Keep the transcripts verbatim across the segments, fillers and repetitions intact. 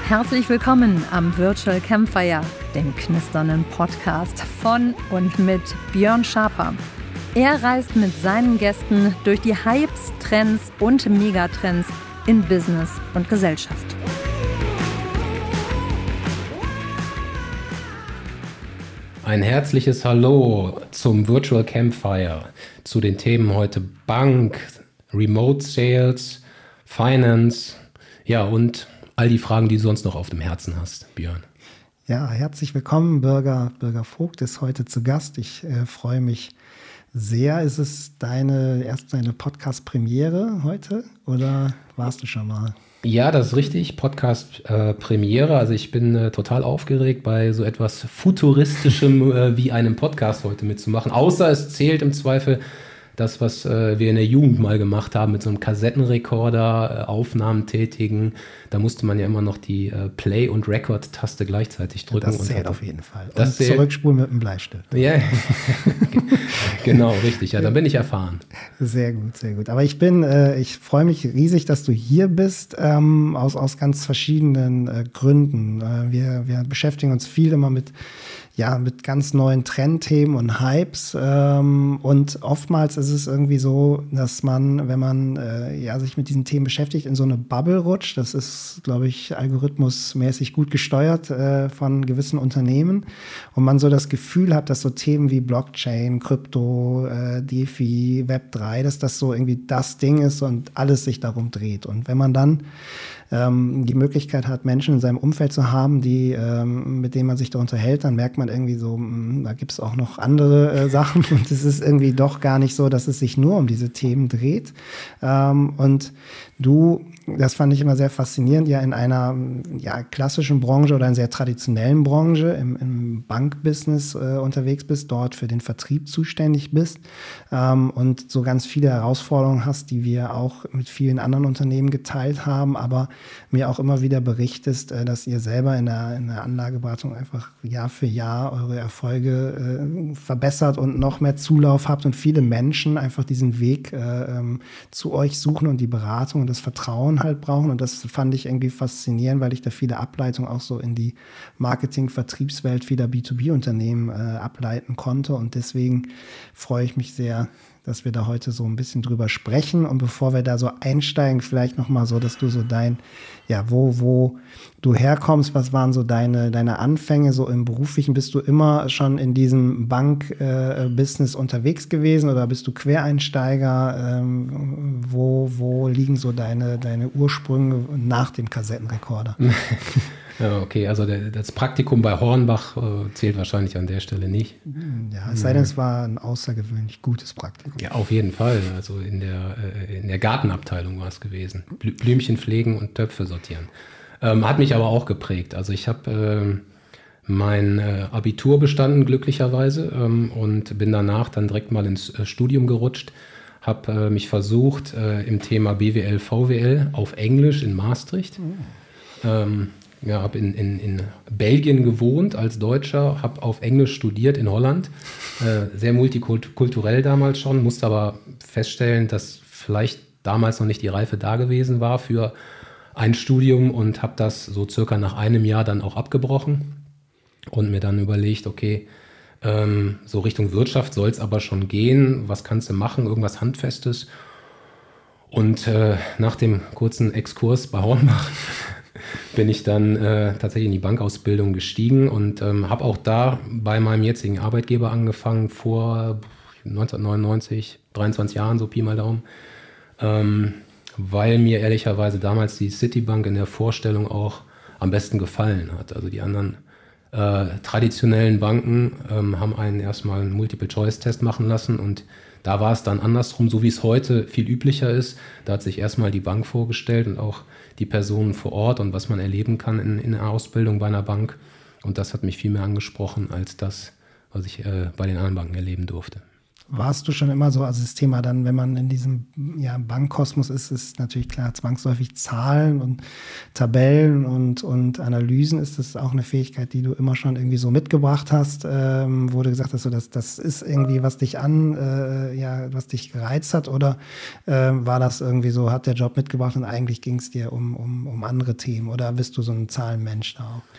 Herzlich willkommen am Virtual Campfire, dem knisternden Podcast von und mit Björn Schaper. Er reist mit seinen Gästen durch die Hypes, Trends und Megatrends in Business und Gesellschaft. Ein herzliches Hallo zum Virtual Campfire, zu den Themen heute Bank, Remote Sales, Finance, ja und all die Fragen, die du sonst noch auf dem Herzen hast, Björn. Ja, herzlich willkommen, Bürger, Bürger Vogt ist heute zu Gast. Ich äh, freue mich sehr. Ist es deine erst deine Podcast-Premiere heute oder warst du schon mal? Ja, das ist richtig, Podcast-Premiere. Äh, also ich bin äh, total aufgeregt, bei so etwas Futuristischem äh, wie einem Podcast heute mitzumachen. Außer es zählt im Zweifel das, was äh, wir in der Jugend mal gemacht haben, mit so einem Kassettenrekorder, äh, Aufnahmen tätigen. Da musste man ja immer noch die äh, Play- und Record-Taste gleichzeitig drücken. Das zählt und auf jeden Fall. Das und zählt. Zurückspulen mit dem Bleistift. Ja, genau, richtig. Ja, da bin ich erfahren. Sehr gut, sehr gut. Aber ich bin, äh, ich freue mich riesig, dass du hier bist, ähm, aus, aus ganz verschiedenen äh, Gründen. Äh, wir, wir beschäftigen uns viel immer mit ja, mit ganz neuen Trendthemen und Hypes. Ähm, und oftmals ist es irgendwie so, dass man, wenn man äh, ja, sich mit diesen Themen beschäftigt, in so eine Bubble rutscht. Das ist, glaube ich, algorithmusmäßig gut gesteuert äh, von gewissen Unternehmen. Und man so das Gefühl hat, dass so Themen wie Blockchain, Krypto, äh, DeFi, Web drei, dass das so irgendwie das Ding ist und alles sich darum dreht. Und wenn man dann ähm, die Möglichkeit hat, Menschen in seinem Umfeld zu haben, die, ähm, mit denen man sich da unterhält, dann merkt man irgendwie so, mh, da gibt es auch noch andere äh, Sachen und es ist irgendwie doch gar nicht so, dass es sich nur um diese Themen dreht. Ähm, und du, das fand ich immer sehr faszinierend, ja in einer ja, klassischen Branche oder einer sehr traditionellen Branche, im, im Bankbusiness äh, unterwegs bist, dort für den Vertrieb zuständig bist ähm, und so ganz viele Herausforderungen hast, die wir auch mit vielen anderen Unternehmen geteilt haben, aber mir auch immer wieder berichtest, äh, dass ihr selber in der, in der Anlageberatung einfach Jahr für Jahr eure Erfolge äh, verbessert und noch mehr Zulauf habt und viele Menschen einfach diesen Weg äh, ähm, zu euch suchen und die Beratung und das Vertrauen halt brauchen. Und das fand ich irgendwie faszinierend, weil ich da viele Ableitungen auch so in die Marketing-Vertriebswelt vieler B zwei B-Unternehmen äh, ableiten konnte. Und deswegen freue ich mich sehr, dass wir da heute so ein bisschen drüber sprechen. Und bevor wir da so einsteigen, vielleicht nochmal so, dass du so dein, ja, wo, wo du herkommst, was waren so deine, deine Anfänge so im Beruflichen? Bist du immer schon in diesem Bank-Business äh, unterwegs gewesen oder bist du Quereinsteiger? Ähm, wo, wo liegen so deine, deine Ursprünge nach dem Kassettenrekorder? Ja, okay, also der, das Praktikum bei Hornbach äh, zählt wahrscheinlich an der Stelle nicht. Ja, es sei denn, es war ein außergewöhnlich gutes Praktikum. Ja, auf jeden Fall. Also in der, äh, in der Gartenabteilung war es gewesen. Blü- Blümchen pflegen und Töpfe sortieren. Ähm, hat mich aber auch geprägt. Also ich habe äh, mein äh, Abitur bestanden, glücklicherweise, ähm, und bin danach dann direkt mal ins äh, Studium gerutscht. Habe äh, mich versucht äh, im Thema B W L, V W L auf Englisch in Maastricht. Mhm. Ähm, Ja, habe in, in, in Belgien gewohnt als Deutscher, habe auf Englisch studiert in Holland, äh, sehr multikulturell damals schon, musste aber feststellen, dass vielleicht damals noch nicht die Reife da gewesen war für ein Studium und habe das so circa nach einem Jahr dann auch abgebrochen und mir dann überlegt, okay, ähm, so Richtung Wirtschaft soll es aber schon gehen, was kannst du machen, irgendwas Handfestes. Und äh, nach dem kurzen Exkurs bei Hornbach bin ich dann äh, tatsächlich in die Bankausbildung gestiegen und ähm, habe auch da bei meinem jetzigen Arbeitgeber angefangen vor neunzehnhundertneunundneunzig, dreiundzwanzig Jahren, so Pi mal Daumen, ähm, weil mir ehrlicherweise damals die Citibank in der Vorstellung auch am besten gefallen hat. Also die anderen äh, traditionellen Banken ähm, haben einen erstmal einen Multiple-Choice-Test machen lassen und da war es dann andersrum, so wie es heute viel üblicher ist. Da hat sich erstmal die Bank vorgestellt und auch die Personen vor Ort und was man erleben kann in, in einer Ausbildung bei einer Bank. Und das hat mich viel mehr angesprochen als das, was ich äh, bei den anderen Banken erleben durfte. warst du schon immer so, also das Thema dann, wenn man in diesem ja, Bankkosmos ist, ist natürlich klar zwangsläufig Zahlen und Tabellen und, und Analysen. Ist das auch eine Fähigkeit, die du immer schon irgendwie so mitgebracht hast, ähm, wo du gesagt hast, so, das, das ist irgendwie, was dich an, äh, ja, was dich gereizt hat, oder äh, war das irgendwie so, hat der Job mitgebracht und eigentlich ging es dir um, um, um andere Themen, oder bist du so ein Zahlenmensch da auch?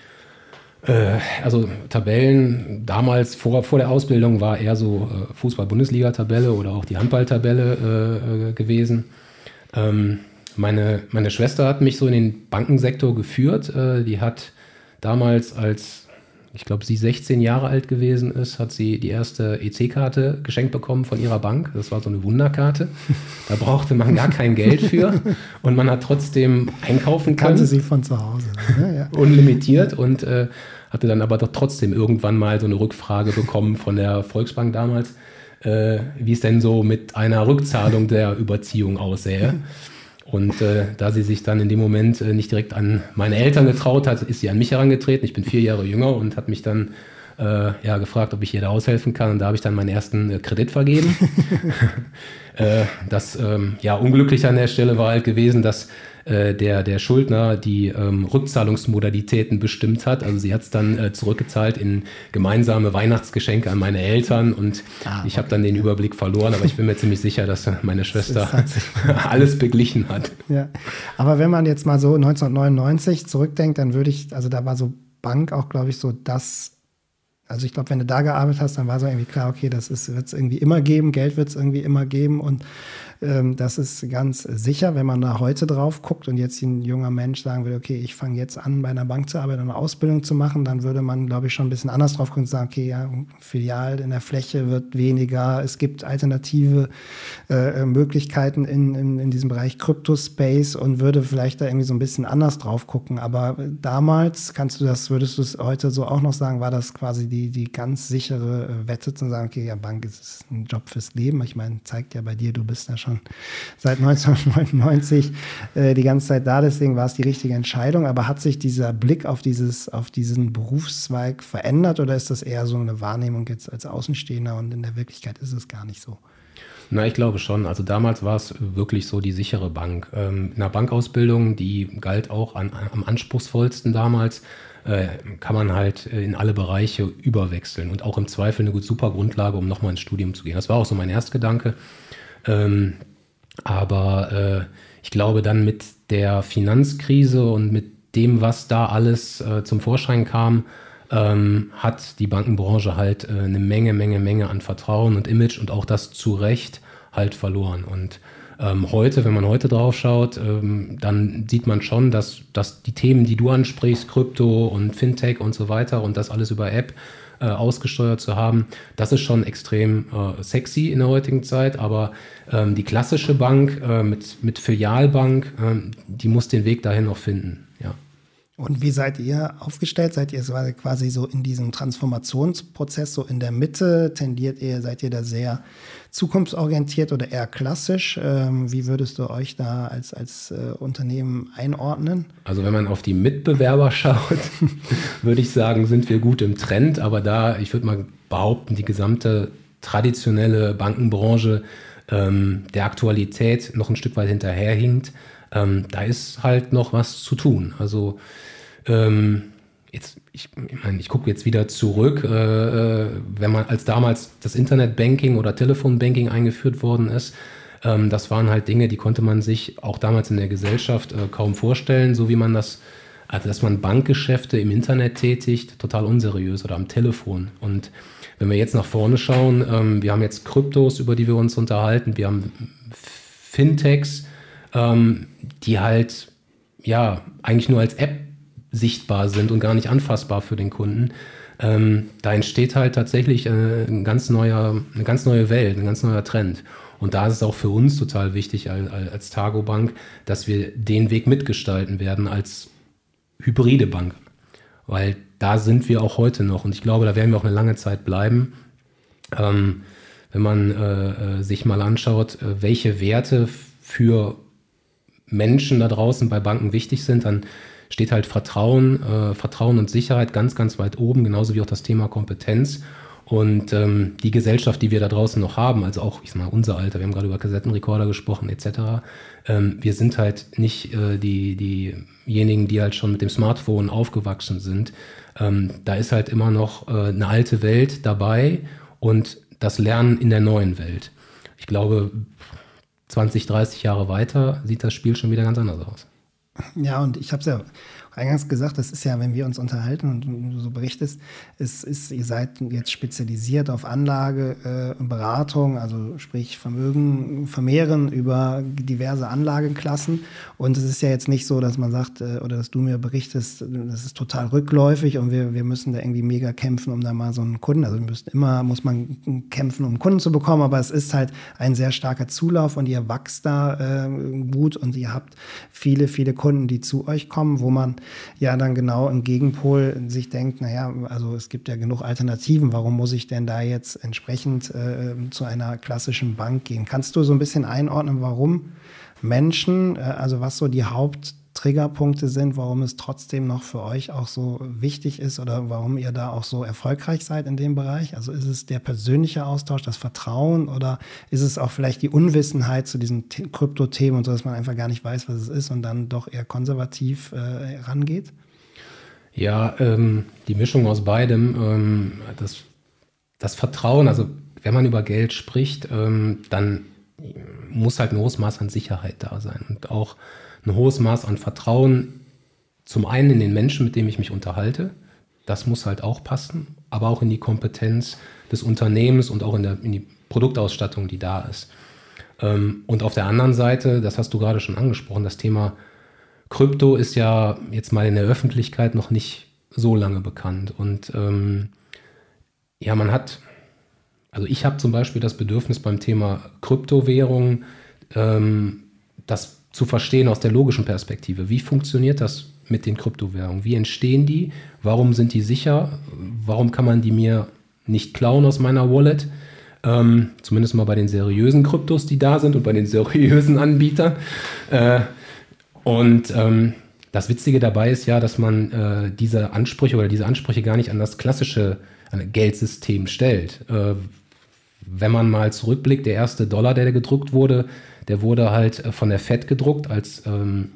Also Tabellen, damals vor, vor der Ausbildung war eher so äh, Fußball-Bundesliga-Tabelle oder auch die Handball-Tabelle äh, gewesen. Ähm, meine, meine Schwester hat mich so in den Bankensektor geführt. Äh, die hat damals, als ich glaube sie sechzehn Jahre alt gewesen ist, hat sie die erste E C-Karte geschenkt bekommen von ihrer Bank. Das war so eine Wunderkarte. Da brauchte man gar kein Geld für und man hat trotzdem einkaufen können. Kannte sie von zu Hause. Ne? Ja. Unlimitiert und äh, hatte dann aber doch trotzdem irgendwann mal so eine Rückfrage bekommen von der Volksbank damals, äh, wie es denn so mit einer Rückzahlung der Überziehung aussähe. Und äh, da sie sich dann in dem Moment äh, nicht direkt an meine Eltern getraut hat, ist sie an mich herangetreten. Ich bin vier Jahre jünger und hat mich dann äh, ja, gefragt, ob ich ihr da aushelfen kann. Und da habe ich dann meinen ersten äh, Kredit vergeben. äh, das ähm, ja, Unglückliche an der Stelle war halt gewesen, dass äh, der, der Schuldner die ähm, Rückzahlungsmodalitäten bestimmt hat. Also sie hat es dann äh, zurückgezahlt in gemeinsame Weihnachtsgeschenke an meine Eltern. Und ah, ich okay. habe dann den Überblick verloren. Aber ich bin mir ziemlich sicher, dass meine Schwester alles beglichen hat. Ja. Aber wenn man jetzt mal so neunzehnhundertneunundneunzig zurückdenkt, dann würde ich, also da war so Bank auch, glaube ich, so das. Also ich glaube, wenn du da gearbeitet hast, dann war so irgendwie klar, okay, das wird es irgendwie immer geben, Geld wird es irgendwie immer geben und ähm, das ist ganz sicher, wenn man da heute drauf guckt und jetzt ein junger Mensch sagen will, okay, ich fange jetzt an, bei einer Bank zu arbeiten, eine Ausbildung zu machen, dann würde man, glaube ich, schon ein bisschen anders drauf gucken und sagen, okay, ja, Filial in der Fläche wird weniger, es gibt alternative äh, Möglichkeiten in, in, in diesem Bereich Crypto-Space und würde vielleicht da irgendwie so ein bisschen anders drauf gucken, aber damals, kannst du das, würdest du es heute so auch noch sagen, war das quasi die Die, die ganz sichere Wette zu sagen, okay, ja, Bank ist ein Job fürs Leben. Ich meine, zeigt ja bei dir, du bist ja schon seit neunzehnhundertneunundneunzig äh, die ganze Zeit da, deswegen war es die richtige Entscheidung. Aber hat sich dieser Blick auf, dieses, auf diesen Berufszweig verändert oder ist das eher so eine Wahrnehmung jetzt als Außenstehender und in der Wirklichkeit ist es gar nicht so? Na, ich glaube schon. Also damals war es wirklich so die sichere Bank. Ähm, in einer Bankausbildung, die galt auch an, am anspruchsvollsten damals, äh, kann man halt in alle Bereiche überwechseln und auch im Zweifel eine super Grundlage, um nochmal ins Studium zu gehen. Das war auch so mein Erstgedanke. Ähm, aber äh, ich glaube dann mit der Finanzkrise und mit dem, was da alles äh, zum Vorschein kam, Ähm, hat die Bankenbranche halt äh, eine Menge, Menge, Menge an Vertrauen und Image und auch das zu Recht halt verloren. Und ähm, heute, wenn man heute drauf schaut, ähm, dann sieht man schon, dass, dass die Themen, die du ansprichst, Krypto und Fintech und so weiter und das alles über App äh, ausgesteuert zu haben, das ist schon extrem äh, sexy in der heutigen Zeit, aber ähm, die klassische Bank äh, mit, mit Filialbank, äh, die muss den Weg dahin noch finden, ja. Und wie seid ihr aufgestellt? Seid ihr quasi so in diesem Transformationsprozess so in der Mitte? Tendiert ihr, seid ihr da sehr zukunftsorientiert oder eher klassisch? Ähm, wie würdest du euch da als, als äh, Unternehmen einordnen? Also wenn man auf die Mitbewerber schaut, würde ich sagen, sind wir gut im Trend. Aber da, ich würde mal behaupten, die gesamte traditionelle Bankenbranche ähm, der Aktualität noch ein Stück weit hinterherhinkt. Ähm, da ist halt noch was zu tun. Also ähm, jetzt, ich, ich meine, ich gucke jetzt wieder zurück, äh, wenn man als damals das Internetbanking oder Telefonbanking eingeführt worden ist, ähm, das waren halt Dinge, die konnte man sich auch damals in der Gesellschaft äh, kaum vorstellen, so wie man das, also dass man Bankgeschäfte im Internet tätigt, total unseriös oder am Telefon. Und wenn wir jetzt nach vorne schauen, ähm, wir haben jetzt Kryptos, über die wir uns unterhalten, wir haben Fintechs, ähm, die halt ja eigentlich nur als App sichtbar sind und gar nicht anfassbar für den Kunden. Ähm, da entsteht halt tatsächlich äh, ein ganz neuer, eine ganz neue Welt, ein ganz neuer Trend. Und da ist es auch für uns total wichtig als, als Targobank, dass wir den Weg mitgestalten werden als hybride Bank. Weil da sind wir auch heute noch und ich glaube, da werden wir auch eine lange Zeit bleiben. Ähm, wenn man äh, sich mal anschaut, äh, welche Werte für Menschen da draußen bei Banken wichtig sind, dann steht halt Vertrauen, äh, Vertrauen und Sicherheit ganz, ganz weit oben, genauso wie auch das Thema Kompetenz. Und ähm, die Gesellschaft, die wir da draußen noch haben, also auch, ich sag mal, unser Alter, wir haben gerade über Kassettenrekorder gesprochen, et cetera. Ähm, wir sind halt nicht äh, die, diejenigen, die halt schon mit dem Smartphone aufgewachsen sind. Ähm, da ist halt immer noch äh, eine alte Welt dabei und das Lernen in der neuen Welt. Ich glaube, zwanzig, dreißig Jahre weiter sieht das Spiel schon wieder ganz anders aus. Ja, und ich habe es ja eingangs gesagt, das ist ja, wenn wir uns unterhalten und du so berichtest, es ist, ihr seid jetzt spezialisiert auf Anlage, äh, Beratung, also sprich Vermögen vermehren über diverse Anlageklassen. Und es ist ja jetzt nicht so, dass man sagt, äh, oder dass du mir berichtest, das ist total rückläufig und wir, wir müssen da irgendwie mega kämpfen, um da mal so einen Kunden, also wir müssen immer, muss man kämpfen, um einen Kunden zu bekommen, aber es ist halt ein sehr starker Zulauf und ihr wächst da äh, gut und ihr habt viele, viele Kunden, die zu euch kommen, wo man ja dann genau im Gegenpol sich denkt, naja, also es gibt ja genug Alternativen, warum muss ich denn da jetzt entsprechend äh, zu einer klassischen Bank gehen? Kannst du so ein bisschen einordnen, warum Menschen, äh, also was so die Haupttriggerpunkte sind, warum es trotzdem noch für euch auch so wichtig ist oder warum ihr da auch so erfolgreich seid in dem Bereich? Also ist es der persönliche Austausch, das Vertrauen oder ist es auch vielleicht die Unwissenheit zu diesen T- Kryptothemen und so, dass man einfach gar nicht weiß, was es ist und dann doch eher konservativ äh, rangeht? Ja, ähm, die Mischung aus beidem, ähm, das, das Vertrauen, also wenn man über Geld spricht, ähm, dann muss halt ein hohes Maß an Sicherheit da sein und auch ein hohes Maß an Vertrauen, zum einen in den Menschen, mit dem ich mich unterhalte, das muss halt auch passen, aber auch in die Kompetenz des Unternehmens und auch in, der, in die Produktausstattung, die da ist. Ähm, und auf der anderen Seite, das hast du gerade schon angesprochen, das Thema Krypto ist ja jetzt mal in der Öffentlichkeit noch nicht so lange bekannt. Und ähm, ja, man hat, also ich habe zum Beispiel das Bedürfnis beim Thema Kryptowährung, ähm, das zu verstehen aus der logischen Perspektive. Wie funktioniert das mit den Kryptowährungen? Wie entstehen die? Warum sind die sicher? Warum kann man die mir nicht klauen aus meiner Wallet? Ähm, zumindest mal bei den seriösen Kryptos, die da sind und bei den seriösen Anbietern. Äh, und ähm, das Witzige dabei ist ja, dass man äh, diese Ansprüche oder diese Ansprüche gar nicht an das klassische an das Geldsystem stellt. Äh, wenn man mal zurückblickt, der erste Dollar, der gedruckt wurde, der wurde halt von der Fed gedruckt als ähm,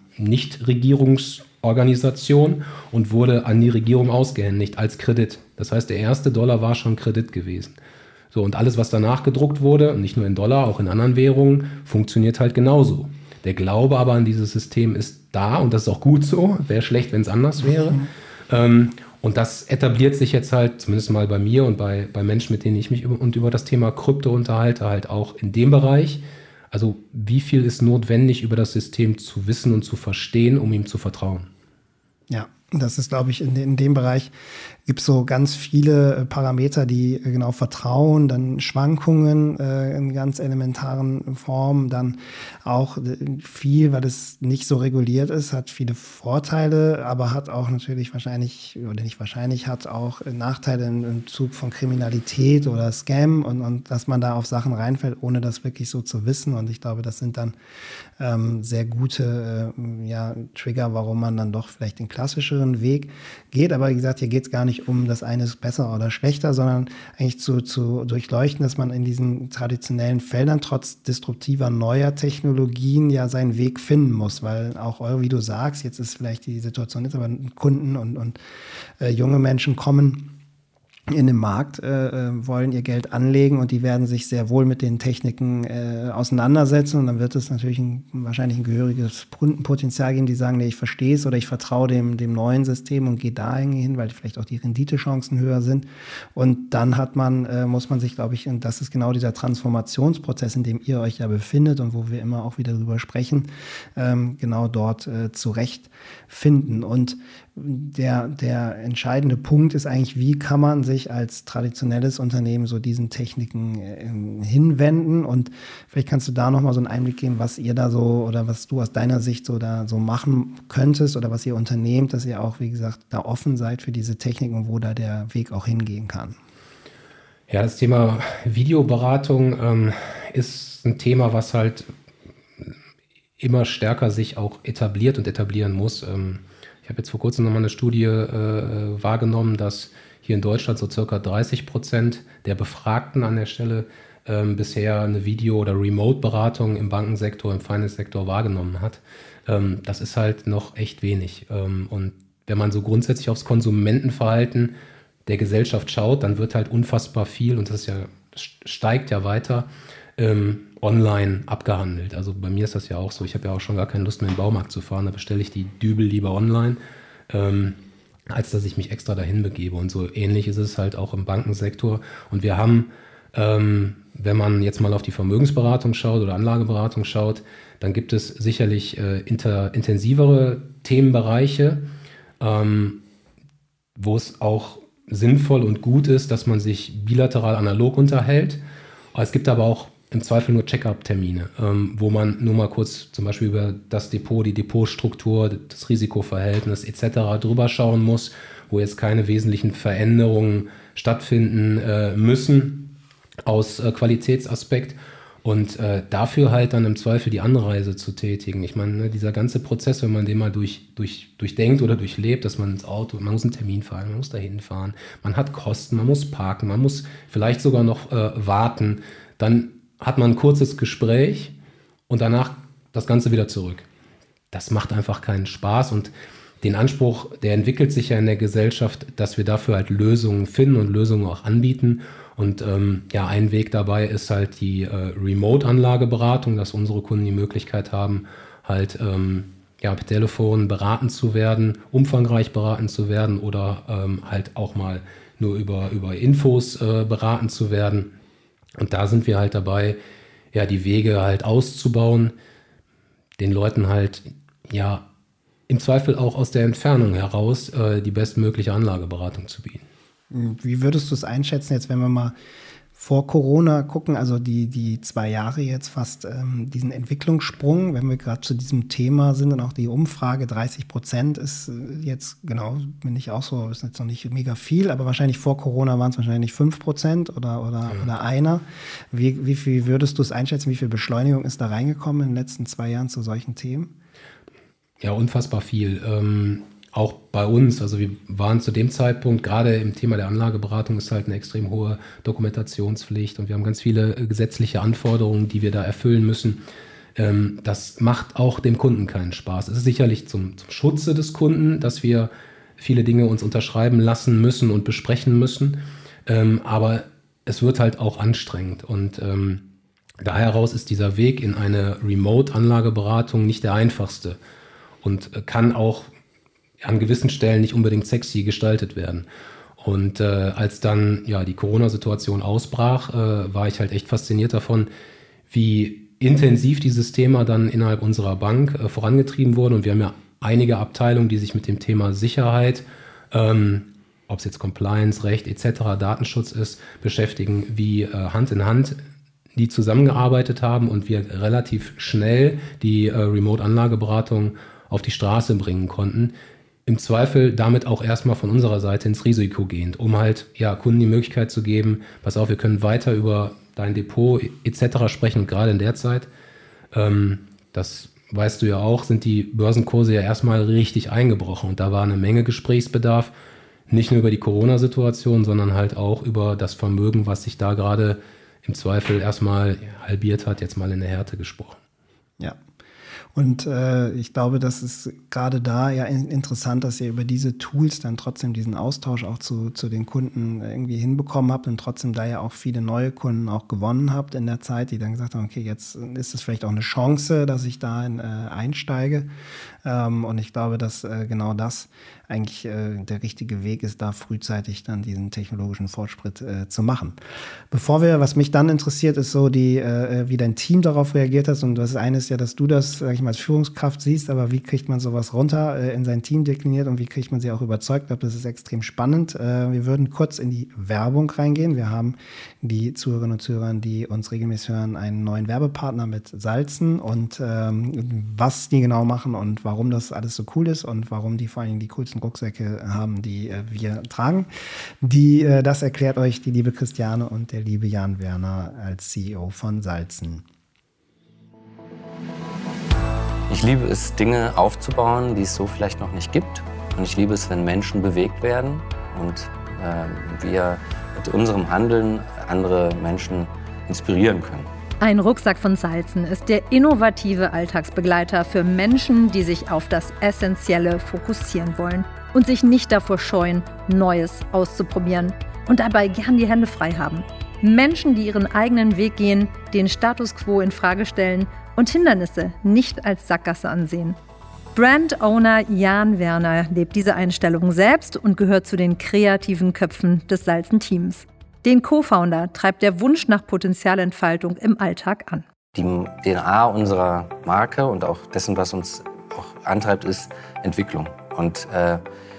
Nichtregierungsorganisation und wurde an die Regierung ausgehändigt als Kredit. Das heißt, der erste Dollar war schon Kredit gewesen. So, und alles, was danach gedruckt wurde, und nicht nur in Dollar, auch in anderen Währungen, funktioniert halt genauso. Der Glaube aber an dieses System ist da und das ist auch gut so. Wäre schlecht, wenn es anders wäre. Mhm. Ähm, und das etabliert sich jetzt halt, zumindest mal bei mir und bei, bei Menschen, mit denen ich mich über, und über das Thema Krypto unterhalte, halt auch in dem Bereich. Also wie viel ist notwendig, über das System zu wissen und zu verstehen, um ihm zu vertrauen? Ja, das ist, glaube ich, in, in dem Bereich gibt es so ganz viele Parameter, die äh, genau Vertrauen, dann Schwankungen äh, in ganz elementaren Formen, dann auch äh, viel, weil es nicht so reguliert ist, hat viele Vorteile, aber hat auch natürlich wahrscheinlich, oder nicht wahrscheinlich, hat auch Nachteile im, im Zug von Kriminalität oder Scam und, und dass man da auf Sachen reinfällt, ohne das wirklich so zu wissen. Und ich glaube, das sind dann ähm, sehr gute äh, ja, Trigger, warum man dann doch vielleicht den klassischeren Weg geht. Aber wie gesagt, hier geht es gar nicht um das eine ist besser oder schlechter, sondern eigentlich zu, zu durchleuchten, dass man in diesen traditionellen Feldern trotz disruptiver neuer Technologien ja seinen Weg finden muss, weil auch, wie du sagst, jetzt ist vielleicht die Situation jetzt, aber Kunden und, und äh, junge Menschen kommen in den Markt, äh, wollen ihr Geld anlegen und die werden sich sehr wohl mit den Techniken äh, auseinandersetzen und dann wird es natürlich ein, wahrscheinlich ein gehöriges Kundenpotenzial geben, die sagen, nee, ich verstehe es oder ich vertraue dem, dem neuen System und gehe da hin, weil vielleicht auch die Renditechancen höher sind und dann hat man, äh, muss man sich, glaube ich, und das ist genau dieser Transformationsprozess, in dem ihr euch ja befindet und wo wir immer auch wieder drüber sprechen, ähm, genau dort äh, zurechtfinden und Der, der entscheidende Punkt ist eigentlich, wie kann man sich als traditionelles Unternehmen so diesen Techniken äh, hinwenden und vielleicht kannst du da nochmal so einen Einblick geben, was ihr da so oder was du aus deiner Sicht so da so machen könntest oder was ihr unternehmt, dass ihr auch, wie gesagt, da offen seid für diese Techniken und wo da der Weg auch hingehen kann. Ja, das Thema Videoberatung ähm, ist ein Thema, was halt immer stärker sich auch etabliert und etablieren muss. Ähm, Ich habe jetzt vor kurzem nochmal eine Studie äh, wahrgenommen, dass hier in Deutschland so circa dreißig Prozent der Befragten an der Stelle ähm, bisher eine Video- oder Remote-Beratung im Bankensektor, im Finance-Sektor wahrgenommen hat. Ähm, das ist halt noch echt wenig. Ähm, und wenn man so grundsätzlich aufs Konsumentenverhalten der Gesellschaft schaut, dann wird halt unfassbar viel, und das ist ja, steigt ja weiter, ähm, online abgehandelt. Also bei mir ist das ja auch so. Ich habe ja auch schon gar keine Lust mehr in den Baumarkt zu fahren. Da bestelle ich die Dübel lieber online, ähm, als dass ich mich extra dahin begebe. Und so ähnlich ist es halt auch im Bankensektor. Und wir haben, ähm, wenn man jetzt mal auf die Vermögensberatung schaut oder Anlageberatung schaut, dann gibt es sicherlich äh, inter, intensivere Themenbereiche, ähm, wo es auch sinnvoll und gut ist, dass man sich bilateral analog unterhält. Es gibt aber auch im Zweifel nur Check-up-Termine, ähm, wo man nur mal kurz zum Beispiel über das Depot, die Depotstruktur, das Risikoverhältnis et cetera drüber schauen muss, wo jetzt keine wesentlichen Veränderungen stattfinden äh, müssen aus äh, Qualitätsaspekt. Und äh, dafür halt dann im Zweifel die Anreise zu tätigen. Ich meine, ne, dieser ganze Prozess, wenn man den mal durch, durch, durchdenkt oder durchlebt, dass man ins Auto, man muss einen Termin fahren, man muss dahin fahren, man hat Kosten, man muss parken, man muss vielleicht sogar noch äh, warten, dann hat man ein kurzes Gespräch und danach das Ganze wieder zurück. Das macht einfach keinen Spaß, und den Anspruch, der entwickelt sich ja in der Gesellschaft, dass wir dafür halt Lösungen finden und Lösungen auch anbieten. Und ähm, ja, ein Weg dabei ist halt die äh, Remote-Anlageberatung, dass unsere Kunden die Möglichkeit haben, halt ähm, ja, per Telefon beraten zu werden, umfangreich beraten zu werden oder ähm, halt auch mal nur über, über Infos äh, beraten zu werden. Und da sind wir halt dabei, ja, die Wege halt auszubauen, den Leuten halt ja im Zweifel auch aus der Entfernung heraus äh, die bestmögliche Anlageberatung zu bieten. Wie würdest du es einschätzen, jetzt wenn wir mal vor Corona gucken, also die, die zwei Jahre jetzt fast, ähm, diesen Entwicklungssprung, wenn wir gerade zu diesem Thema sind und auch die Umfrage, dreißig Prozent ist jetzt, genau, bin ich auch so, ist jetzt noch nicht mega viel, aber wahrscheinlich vor Corona waren es wahrscheinlich fünf Prozent oder, oder, ja. oder einer. Wie, wie viel würdest du es einschätzen, wie viel Beschleunigung ist da reingekommen in den letzten zwei Jahren zu solchen Themen? Ja, unfassbar viel. Ähm Auch bei uns, also wir waren zu dem Zeitpunkt, gerade im Thema der Anlageberatung ist halt eine extrem hohe Dokumentationspflicht und wir haben ganz viele gesetzliche Anforderungen, die wir da erfüllen müssen. Das macht auch dem Kunden keinen Spaß. Es ist sicherlich zum, zum Schutze des Kunden, dass wir viele Dinge uns unterschreiben lassen müssen und besprechen müssen, aber es wird halt auch anstrengend, und daher heraus ist dieser Weg in eine Remote-Anlageberatung nicht der einfachste und kann auch an gewissen Stellen nicht unbedingt sexy gestaltet werden. Und äh, als dann ja die Corona-Situation ausbrach, äh, war ich halt echt fasziniert davon, wie intensiv dieses Thema dann innerhalb unserer Bank äh, vorangetrieben wurde. Und wir haben ja einige Abteilungen, die sich mit dem Thema Sicherheit, ähm, ob es jetzt Compliance, Recht et cetera, Datenschutz ist, beschäftigen, wie äh, Hand in Hand die zusammengearbeitet haben und wir relativ schnell die äh, Remote-Anlageberatung auf die Straße bringen konnten. Im Zweifel damit auch erstmal von unserer Seite ins Risiko gehend, um halt ja, Kunden die Möglichkeit zu geben, pass auf, wir können weiter über dein Depot et cetera sprechen. Und gerade in der Zeit, ähm, das weißt du ja auch, sind die Börsenkurse ja erstmal richtig eingebrochen. Und da war eine Menge Gesprächsbedarf, nicht nur über die Corona-Situation, sondern halt auch über das Vermögen, was sich da gerade im Zweifel erstmal halbiert hat, jetzt mal in der Härte gesprochen. Ja. Und äh, ich glaube, das ist gerade da ja in, interessant, dass ihr über diese Tools dann trotzdem diesen Austausch auch zu, zu den Kunden irgendwie hinbekommen habt und trotzdem da ja auch viele neue Kunden auch gewonnen habt in der Zeit, die dann gesagt haben, okay, jetzt ist es vielleicht auch eine Chance, dass ich da in, äh, einsteige. Ähm, und ich glaube, dass äh, genau das eigentlich äh, der richtige Weg ist, da frühzeitig dann diesen technologischen Fortschritt äh, zu machen. Bevor wir, was mich dann interessiert, ist so die, äh, wie dein Team darauf reagiert hat. Und das eine ist ja, dass du das, sag ich mal, als Führungskraft siehst, aber wie kriegt man sowas runter äh, in sein Team dekliniert und wie kriegt man sie auch überzeugt? Ich glaube, das ist extrem spannend. Äh, wir würden kurz in die Werbung reingehen. Wir haben die Zuhörerinnen und Zuhörer, die uns regelmäßig hören, einen neuen Werbepartner mit Salzen und ähm, was die genau machen und warum das alles so cool ist und warum die vor allen Dingen die coolsten Rucksäcke haben, die äh, wir tragen. Die, äh, das erklärt euch die liebe Christiane und der liebe Jan Werner als C E O von Salzen. Ich liebe es, Dinge aufzubauen, die es so vielleicht noch nicht gibt. Und ich liebe es, wenn Menschen bewegt werden und äh, wir mit unserem Handeln andere Menschen inspirieren können. Ein Rucksack von Salzen ist der innovative Alltagsbegleiter für Menschen, die sich auf das Essentielle fokussieren wollen und sich nicht davor scheuen, Neues auszuprobieren und dabei gern die Hände frei haben. Menschen, die ihren eigenen Weg gehen, den Status quo in Frage stellen und Hindernisse nicht als Sackgasse ansehen. Brand-Owner Jan Werner lebt diese Einstellung selbst und gehört zu den kreativen Köpfen des Salzen-Teams. Den Co-Founder treibt der Wunsch nach Potenzialentfaltung im Alltag an. Die D N A unserer Marke und auch dessen, was uns auch antreibt, ist Entwicklung. Und äh,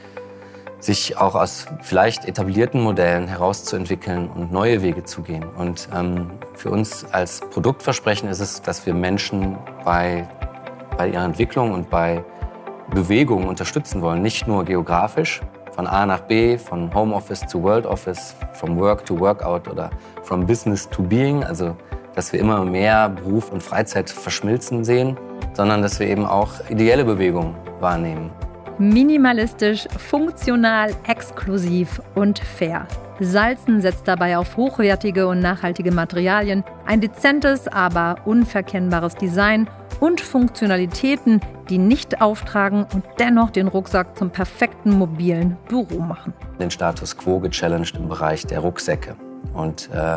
sich auch aus vielleicht etablierten Modellen herauszuentwickeln und neue Wege zu gehen. Und ähm, für uns als Produktversprechen ist es, dass wir Menschen bei, bei ihrer Entwicklung und bei Bewegung unterstützen wollen. Nicht nur geografisch, von A nach B, von Homeoffice zu World Office, from Work to Workout oder from Business to Being. Also, dass wir immer mehr Beruf und Freizeit verschmilzen sehen, sondern dass wir eben auch ideelle Bewegung wahrnehmen. Minimalistisch, funktional, exklusiv und fair. Salzen setzt dabei auf hochwertige und nachhaltige Materialien, ein dezentes, aber unverkennbares Design und Funktionalitäten, die nicht auftragen und dennoch den Rucksack zum perfekten mobilen Büro machen. Den Status quo gechallenged im Bereich der Rucksäcke. Und äh,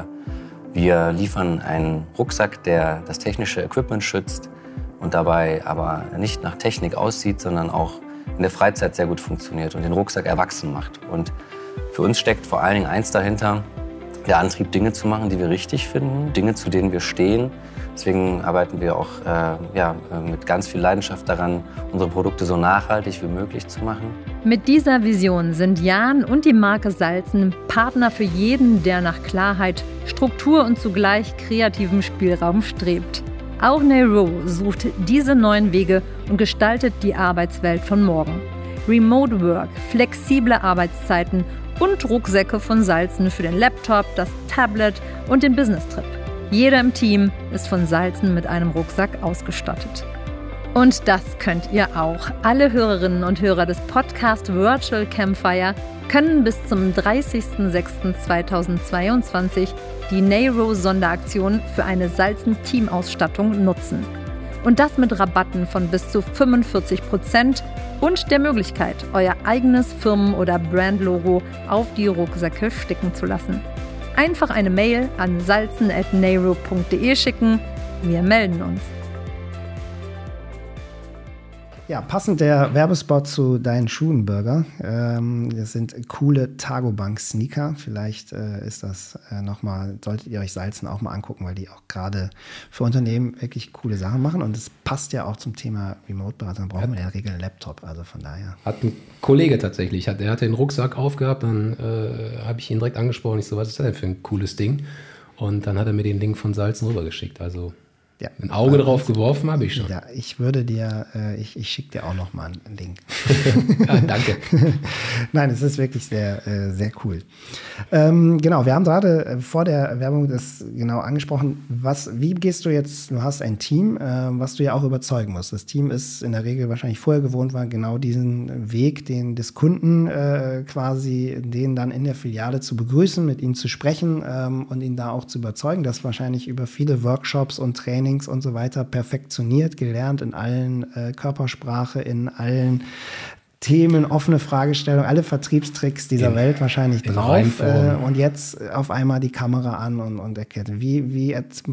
wir liefern einen Rucksack, der das technische Equipment schützt und dabei aber nicht nach Technik aussieht, sondern auch in der Freizeit sehr gut funktioniert und den Rucksack erwachsen macht. Und für uns steckt vor allen Dingen eins dahinter, der Antrieb, Dinge zu machen, die wir richtig finden, Dinge, zu denen wir stehen. Deswegen arbeiten wir auch äh, ja, mit ganz viel Leidenschaft daran, unsere Produkte so nachhaltig wie möglich zu machen. Mit dieser Vision sind Jan und die Marke Salzen Partner für jeden, der nach Klarheit, Struktur und zugleich kreativem Spielraum strebt. Auch Neyro sucht diese neuen Wege und gestaltet die Arbeitswelt von morgen. Remote Work, flexible Arbeitszeiten und Rucksäcke von Salzen für den Laptop, das Tablet und den Business-Trip. Jeder im Team ist von Salzen mit einem Rucksack ausgestattet. Und das könnt ihr auch. Alle Hörerinnen und Hörer des Podcast Virtual Campfire können bis zum dreißigsten sechsten zweitausendzweiundzwanzig die Neyro-Sonderaktion für eine Salzen-Team-Ausstattung nutzen. Und das mit Rabatten von bis zu fünfundvierzig Prozent und der Möglichkeit, euer eigenes Firmen- oder Brandlogo auf die Rucksäcke sticken zu lassen. Einfach eine Mail an salzen at neyro punkt de schicken. Wir melden uns. Ja, passend der Werbespot zu deinen Schuhen, Burger. Ähm, das sind coole Targobank-Sneaker. Vielleicht äh, ist das äh, nochmal, solltet ihr euch Salzen auch mal angucken, weil die auch gerade für Unternehmen wirklich coole Sachen machen. Und es passt ja auch zum Thema Remote-Beratung. Brauchen wir in der Regel einen Laptop, also von daher. Hat ein Kollege tatsächlich, hat, der hatte den Rucksack aufgehabt, dann äh, habe ich ihn direkt angesprochen. Ich so, was ist das denn für ein cooles Ding? Und dann hat er mir den Link von Salzen rübergeschickt. Also ja, ein Auge drauf geworfen habe ich schon. Ja, ich würde dir, äh, ich, ich schicke dir auch noch mal einen Link. Ja, danke. Nein, es ist wirklich sehr, äh, sehr cool. Ähm, genau, wir haben gerade vor der Werbung das genau angesprochen. Was, wie gehst du jetzt, du hast ein Team, äh, was du ja auch überzeugen musst. Das Team ist in der Regel wahrscheinlich vorher gewohnt, war genau diesen Weg, den des Kunden äh, quasi, den dann in der Filiale zu begrüßen, mit ihm zu sprechen ähm, und ihn da auch zu überzeugen, dass wahrscheinlich über viele Workshops und Trainings und so weiter perfektioniert, gelernt in allen äh, Körpersprache, in allen Themen, offene Fragestellungen, alle Vertriebstricks dieser in, Welt wahrscheinlich drauf. Äh, und jetzt auf einmal die Kamera an und, und erklärt. Wie, wie,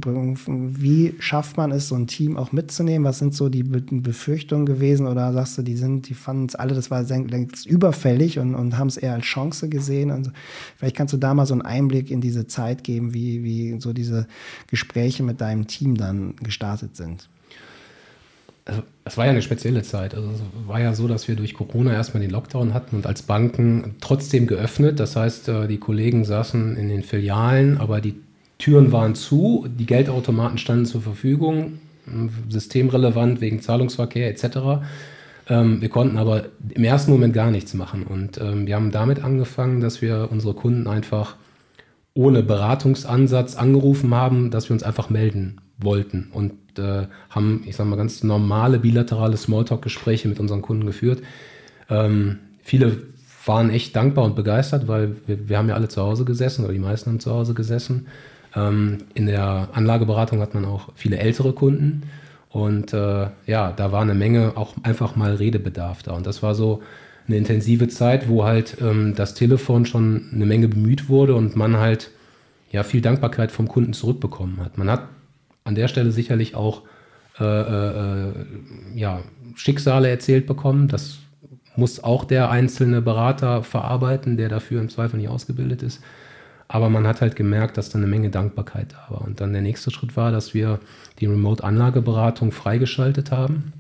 wie schafft man es, so ein Team auch mitzunehmen? Was sind so die Be- Befürchtungen gewesen? Oder sagst du, die sind, die fanden es alle, das war längst überfällig und, und haben es eher als Chance gesehen? Und so. Vielleicht kannst du da mal so einen Einblick in diese Zeit geben, wie, wie so diese Gespräche mit deinem Team dann gestartet sind. Also, es war ja eine spezielle Zeit. Also, es war ja so, dass wir durch Corona erstmal den Lockdown hatten und als Banken trotzdem geöffnet. Das heißt, die Kollegen saßen in den Filialen, aber die Türen waren zu, die Geldautomaten standen zur Verfügung, systemrelevant wegen Zahlungsverkehr et cetera. Wir konnten aber im ersten Moment gar nichts machen. Und wir haben damit angefangen, dass wir unsere Kunden einfach ohne Beratungsansatz angerufen haben, dass wir uns einfach melden wollten und äh, haben, ich sag mal, ganz normale bilaterale Smalltalk-Gespräche mit unseren Kunden geführt. Ähm, viele waren echt dankbar und begeistert, weil wir, wir haben ja alle zu Hause gesessen oder die meisten haben zu Hause gesessen. Ähm, in der Anlageberatung hat man auch viele ältere Kunden und äh, ja, da war eine Menge auch einfach mal Redebedarf da und das war so eine intensive Zeit, wo halt ähm, das Telefon schon eine Menge bemüht wurde und man halt ja viel Dankbarkeit vom Kunden zurückbekommen hat. Man hat an der Stelle sicherlich auch äh, äh, ja, Schicksale erzählt bekommen. Das muss auch der einzelne Berater verarbeiten, der dafür im Zweifel nicht ausgebildet ist. Aber man hat halt gemerkt, dass da eine Menge Dankbarkeit da war. Und dann der nächste Schritt war, dass wir die Remote-Anlageberatung freigeschaltet haben.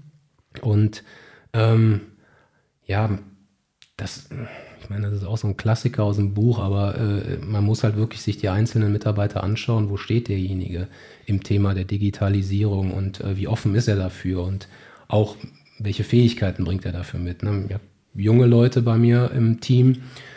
Und ähm, ja, das, ich meine, das ist auch so ein Klassiker aus dem Buch, aber äh, man muss halt wirklich sich die einzelnen Mitarbeiter anschauen, wo steht derjenige im Thema der Digitalisierung und äh, wie offen ist er dafür und auch welche Fähigkeiten bringt er dafür mit. Ne? Ich habe junge Leute bei mir im Team,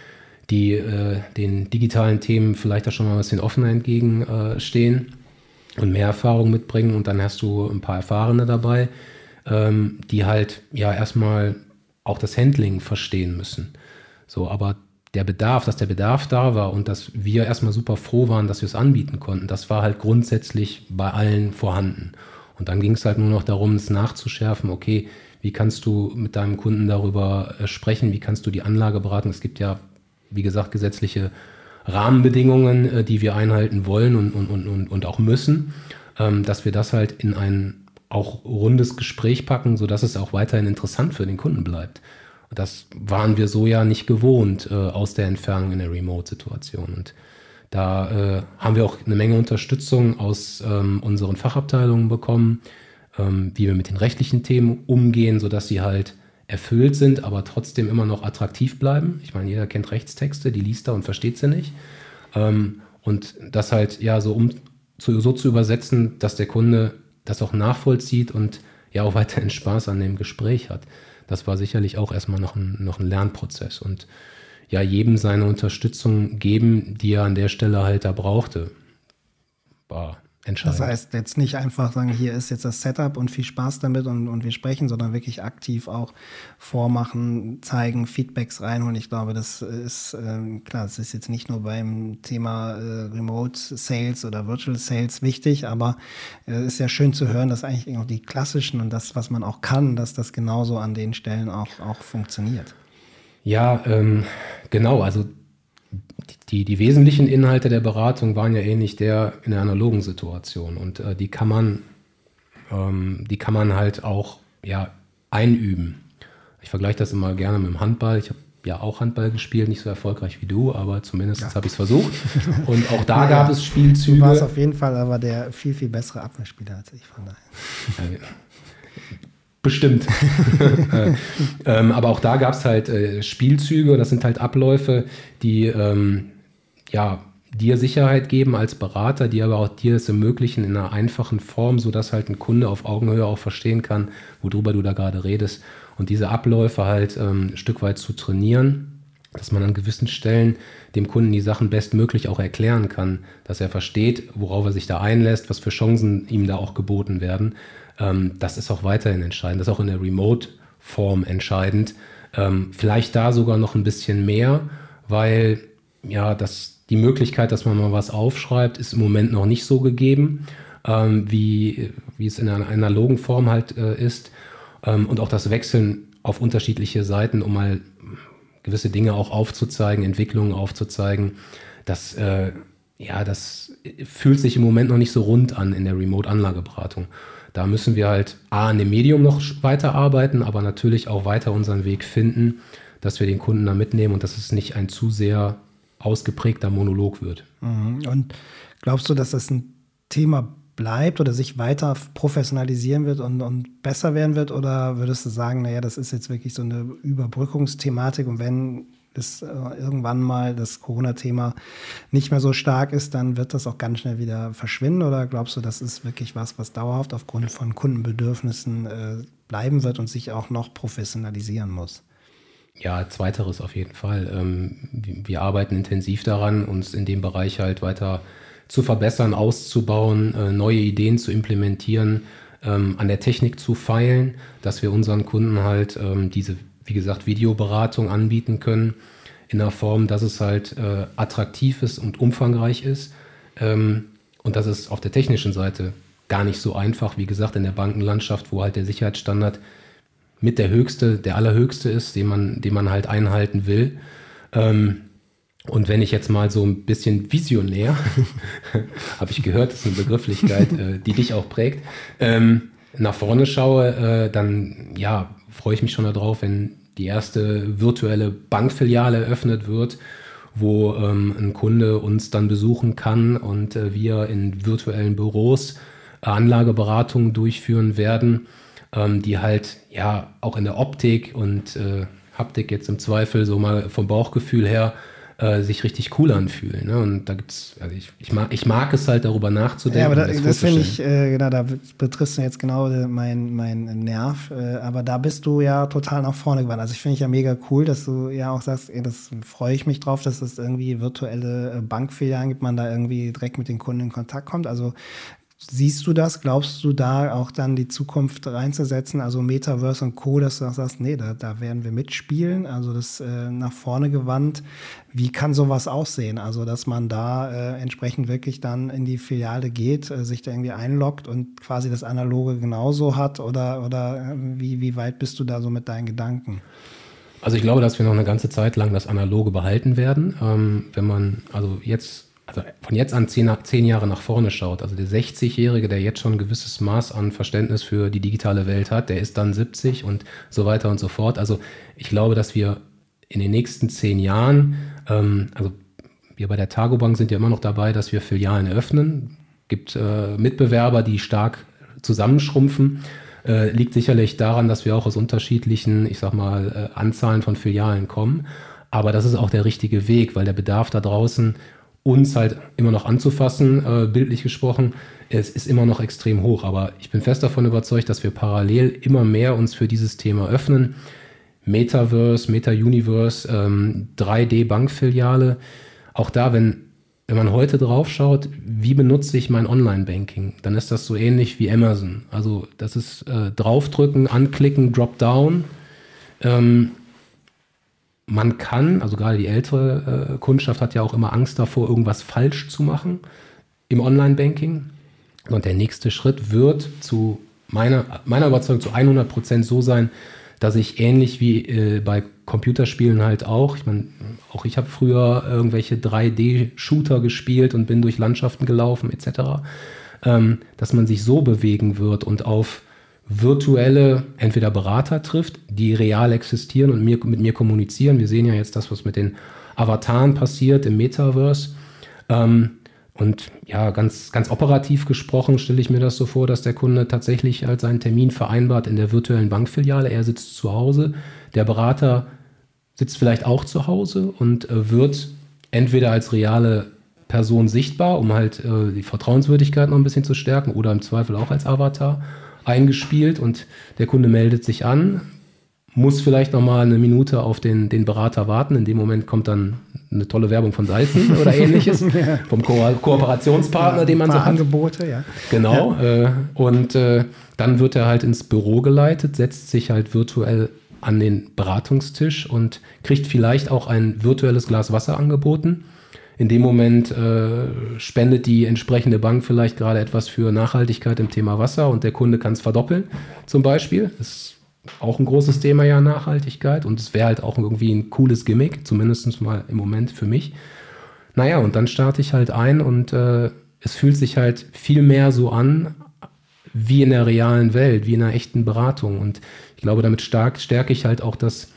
die äh, den digitalen Themen vielleicht auch schon mal ein bisschen offener entgegenstehen äh, und mehr Erfahrung mitbringen. Und dann hast du ein paar Erfahrene dabei, ähm, die halt ja erstmal auch das Handling verstehen müssen. So, aber der Bedarf, dass der Bedarf da war und dass wir erstmal super froh waren, dass wir es anbieten konnten, das war halt grundsätzlich bei allen vorhanden. Und dann ging es halt nur noch darum, es nachzuschärfen, okay, wie kannst du mit deinem Kunden darüber äh, sprechen, wie kannst du die Anlage beraten? Es gibt ja, wie gesagt, gesetzliche Rahmenbedingungen, äh, die wir einhalten wollen und, und, und, und auch müssen, ähm, dass wir das halt in ein auch rundes Gespräch packen, sodass es auch weiterhin interessant für den Kunden bleibt. Und das waren wir so ja nicht gewohnt äh, aus der Entfernung in der Remote-Situation. Und da äh, haben wir auch eine Menge Unterstützung aus ähm, unseren Fachabteilungen bekommen, ähm, wie wir mit den rechtlichen Themen umgehen, sodass sie halt erfüllt sind, aber trotzdem immer noch attraktiv bleiben. Ich meine, jeder kennt Rechtstexte, die liest er und versteht sie nicht. Ähm, und das halt ja so, um, zu, so zu übersetzen, dass der Kunde das auch nachvollzieht und ja auch weiterhin Spaß an dem Gespräch hat. Das war sicherlich auch erstmal noch ein, noch ein Lernprozess und ja, jedem seine Unterstützung geben, die er an der Stelle halt da brauchte, war entscheidend. Das heißt jetzt nicht einfach sagen, hier ist jetzt das Setup und viel Spaß damit und, und wir sprechen, sondern wirklich aktiv auch vormachen, zeigen, Feedbacks reinholen. Ich glaube, das ist, äh, klar, das ist jetzt nicht nur beim Thema äh, Remote Sales oder Virtual Sales wichtig, aber es äh, ist ja schön zu hören, dass eigentlich auch die klassischen und das, was man auch kann, dass das genauso an den Stellen auch, auch funktioniert. Ja, ähm, genau, also Die, die wesentlichen Inhalte der Beratung waren ja ähnlich der in der analogen Situation und äh, die kann man, ähm, die kann man halt auch ja, einüben. Ich vergleiche das immer gerne mit dem Handball. Ich habe ja auch Handball gespielt, nicht so erfolgreich wie du, aber zumindest ja. habe ich es versucht. Und auch da ja, gab es Spielzüge. Du warst auf jeden Fall aber der viel, viel bessere Abwehrspieler als ich, von daher. Ja, bestimmt. ähm, aber auch da gab es halt äh, Spielzüge, das sind halt Abläufe, die ähm, ja, dir Sicherheit geben als Berater, die aber auch dir es ermöglichen in einer einfachen Form, sodass halt ein Kunde auf Augenhöhe auch verstehen kann, worüber du da gerade redest. Und diese Abläufe halt ähm, ein Stück weit zu trainieren, dass man an gewissen Stellen dem Kunden die Sachen bestmöglich auch erklären kann, dass er versteht, worauf er sich da einlässt, was für Chancen ihm da auch geboten werden. Ähm, das ist auch weiterhin entscheidend, das ist auch in der Remote-Form entscheidend. Ähm, vielleicht da sogar noch ein bisschen mehr, weil ja, das, die Möglichkeit, dass man mal was aufschreibt, ist im Moment noch nicht so gegeben, ähm, wie, wie es in einer analogen Form halt äh, ist. Ähm, und auch das Wechseln auf unterschiedliche Seiten, um mal gewisse Dinge auch aufzuzeigen, Entwicklungen aufzuzeigen, das, äh, ja, das fühlt sich im Moment noch nicht so rund an in der Remote-Anlageberatung. Da müssen wir halt A, an dem Medium noch weiterarbeiten, aber natürlich auch weiter unseren Weg finden, dass wir den Kunden da mitnehmen und dass es nicht ein zu sehr ausgeprägter Monolog wird. Und glaubst du, dass das ein Thema bleibt oder sich weiter professionalisieren wird und, und besser werden wird? Oder würdest du sagen, naja, das ist jetzt wirklich so eine Überbrückungsthematik und wenn es äh, irgendwann mal das Corona-Thema nicht mehr so stark ist, dann wird das auch ganz schnell wieder verschwinden? Oder glaubst du, das ist wirklich was, was dauerhaft aufgrund von Kundenbedürfnissen äh, bleiben wird und sich auch noch professionalisieren muss? Ja, zweiteres auf jeden Fall. Ähm, wir arbeiten intensiv daran, uns in dem Bereich halt weiter zu verbessern, auszubauen, äh, neue Ideen zu implementieren, ähm, an der Technik zu feilen, dass wir unseren Kunden halt ähm, diese, wie gesagt, Videoberatung anbieten können. in der Form, dass es halt äh, attraktiv ist und umfangreich ist. Ähm, und das ist auf der technischen Seite gar nicht so einfach. Wie gesagt, in der Bankenlandschaft, wo halt der Sicherheitsstandard mit der höchste, der allerhöchste ist, den man, den man halt einhalten will. Ähm, und wenn ich jetzt mal so ein bisschen visionär, habe ich gehört, das ist eine Begrifflichkeit, äh, die dich auch prägt, ähm, nach vorne schaue, äh, dann ja, freue ich mich schon darauf, wenn die erste virtuelle Bankfiliale eröffnet wird, wo ähm, ein Kunde uns dann besuchen kann und äh, wir in virtuellen Büros äh, Anlageberatungen durchführen werden, ähm, die halt ja auch in der Optik und äh, Haptik jetzt im Zweifel so mal vom Bauchgefühl her äh, sich richtig cool anfühlen. Ne? Und da gibt's, also ich, ich, mag, ich mag es halt darüber nachzudenken. Ja, aber da, das, das finde ich, äh, genau, da betriffst du jetzt genau mein, mein Nerv. Äh, aber da bist du ja total nach vorne gewandt. Also ich finde ich ja mega cool, dass du ja auch sagst, ey, das freue ich mich drauf, dass es irgendwie virtuelle Bankfilialen gibt, man da irgendwie direkt mit den Kunden in Kontakt kommt. Also siehst du das? Glaubst du da auch dann die Zukunft reinzusetzen? Also Metaverse und Co., dass du auch sagst, nee, da, da werden wir mitspielen. Also das äh, nach vorne gewandt. Wie kann sowas aussehen? Also dass man da äh, entsprechend wirklich dann in die Filiale geht, äh, sich da irgendwie einloggt und quasi das Analoge genauso hat? Oder, oder äh, wie, wie weit bist du da so mit deinen Gedanken? Also ich glaube, dass wir noch eine ganze Zeit lang das Analoge behalten werden. Ähm, wenn man also jetzt Also von jetzt an zehn, zehn Jahre nach vorne schaut, also der sechzigjährige, der jetzt schon ein gewisses Maß an Verständnis für die digitale Welt hat, der ist dann siebzig und so weiter und so fort. Also ich glaube, dass wir in den nächsten zehn Jahren, ähm, also wir bei der Targobank sind ja immer noch dabei, dass wir Filialen eröffnen. Gibt äh, Mitbewerber, die stark zusammenschrumpfen. Äh, liegt sicherlich daran, dass wir auch aus unterschiedlichen, ich sag mal, äh, Anzahlen von Filialen kommen. Aber das ist auch der richtige Weg, weil der Bedarf da draußen, uns halt immer noch anzufassen, äh, bildlich gesprochen, es ist immer noch extrem hoch. Aber ich bin fest davon überzeugt, dass wir parallel immer mehr uns für dieses Thema öffnen. Metaverse, Meta-Universe, ähm, drei D-Bankfiliale. Auch da, wenn, wenn man heute drauf schaut, wie benutze ich mein Online-Banking, dann ist das so ähnlich wie Amazon. Also das ist äh, draufdrücken, anklicken, Dropdown. Ähm, Man kann, also gerade die ältere äh, Kundschaft hat ja auch immer Angst davor, irgendwas falsch zu machen im Online-Banking. Und der nächste Schritt wird zu meiner, meiner Überzeugung zu hundert Prozent so sein, dass ich ähnlich wie äh, bei Computerspielen halt auch, ich meine, auch ich habe früher irgendwelche drei D-Shooter gespielt und bin durch Landschaften gelaufen et cetera, ähm, dass man sich so bewegen wird und auf virtuelle, entweder Berater trifft, die real existieren und mir, mit mir kommunizieren. Wir sehen ja jetzt das, was mit den Avataren passiert im Metaverse. Ähm, und ja, ganz, ganz operativ gesprochen stelle ich mir das so vor, dass der Kunde tatsächlich halt seinen Termin vereinbart in der virtuellen Bankfiliale. Er sitzt zu Hause, der Berater sitzt vielleicht auch zu Hause und äh, wird entweder als reale Person sichtbar, um halt äh, die Vertrauenswürdigkeit noch ein bisschen zu stärken, oder im Zweifel auch als Avatar eingespielt, und der Kunde meldet sich an, muss vielleicht noch mal eine Minute auf den, den Berater warten. In dem Moment kommt dann eine tolle Werbung von Salzen oder ähnliches, ja. vom Ko- Kooperationspartner, ja, den man so hat. Angebote, ja. Genau. Ja. Äh, und äh, dann wird er halt ins Büro geleitet, setzt sich halt virtuell an den Beratungstisch und kriegt vielleicht auch ein virtuelles Glas Wasser angeboten. In dem Moment äh, spendet die entsprechende Bank vielleicht gerade etwas für Nachhaltigkeit im Thema Wasser und der Kunde kann es verdoppeln, zum Beispiel. Das ist auch ein großes Thema, ja, Nachhaltigkeit, und es wäre halt auch irgendwie ein cooles Gimmick, zumindest mal im Moment für mich. Naja, und dann starte ich halt ein und äh, es fühlt sich halt viel mehr so an wie in der realen Welt, wie in einer echten Beratung, und ich glaube, damit stark, stärke ich halt auch das,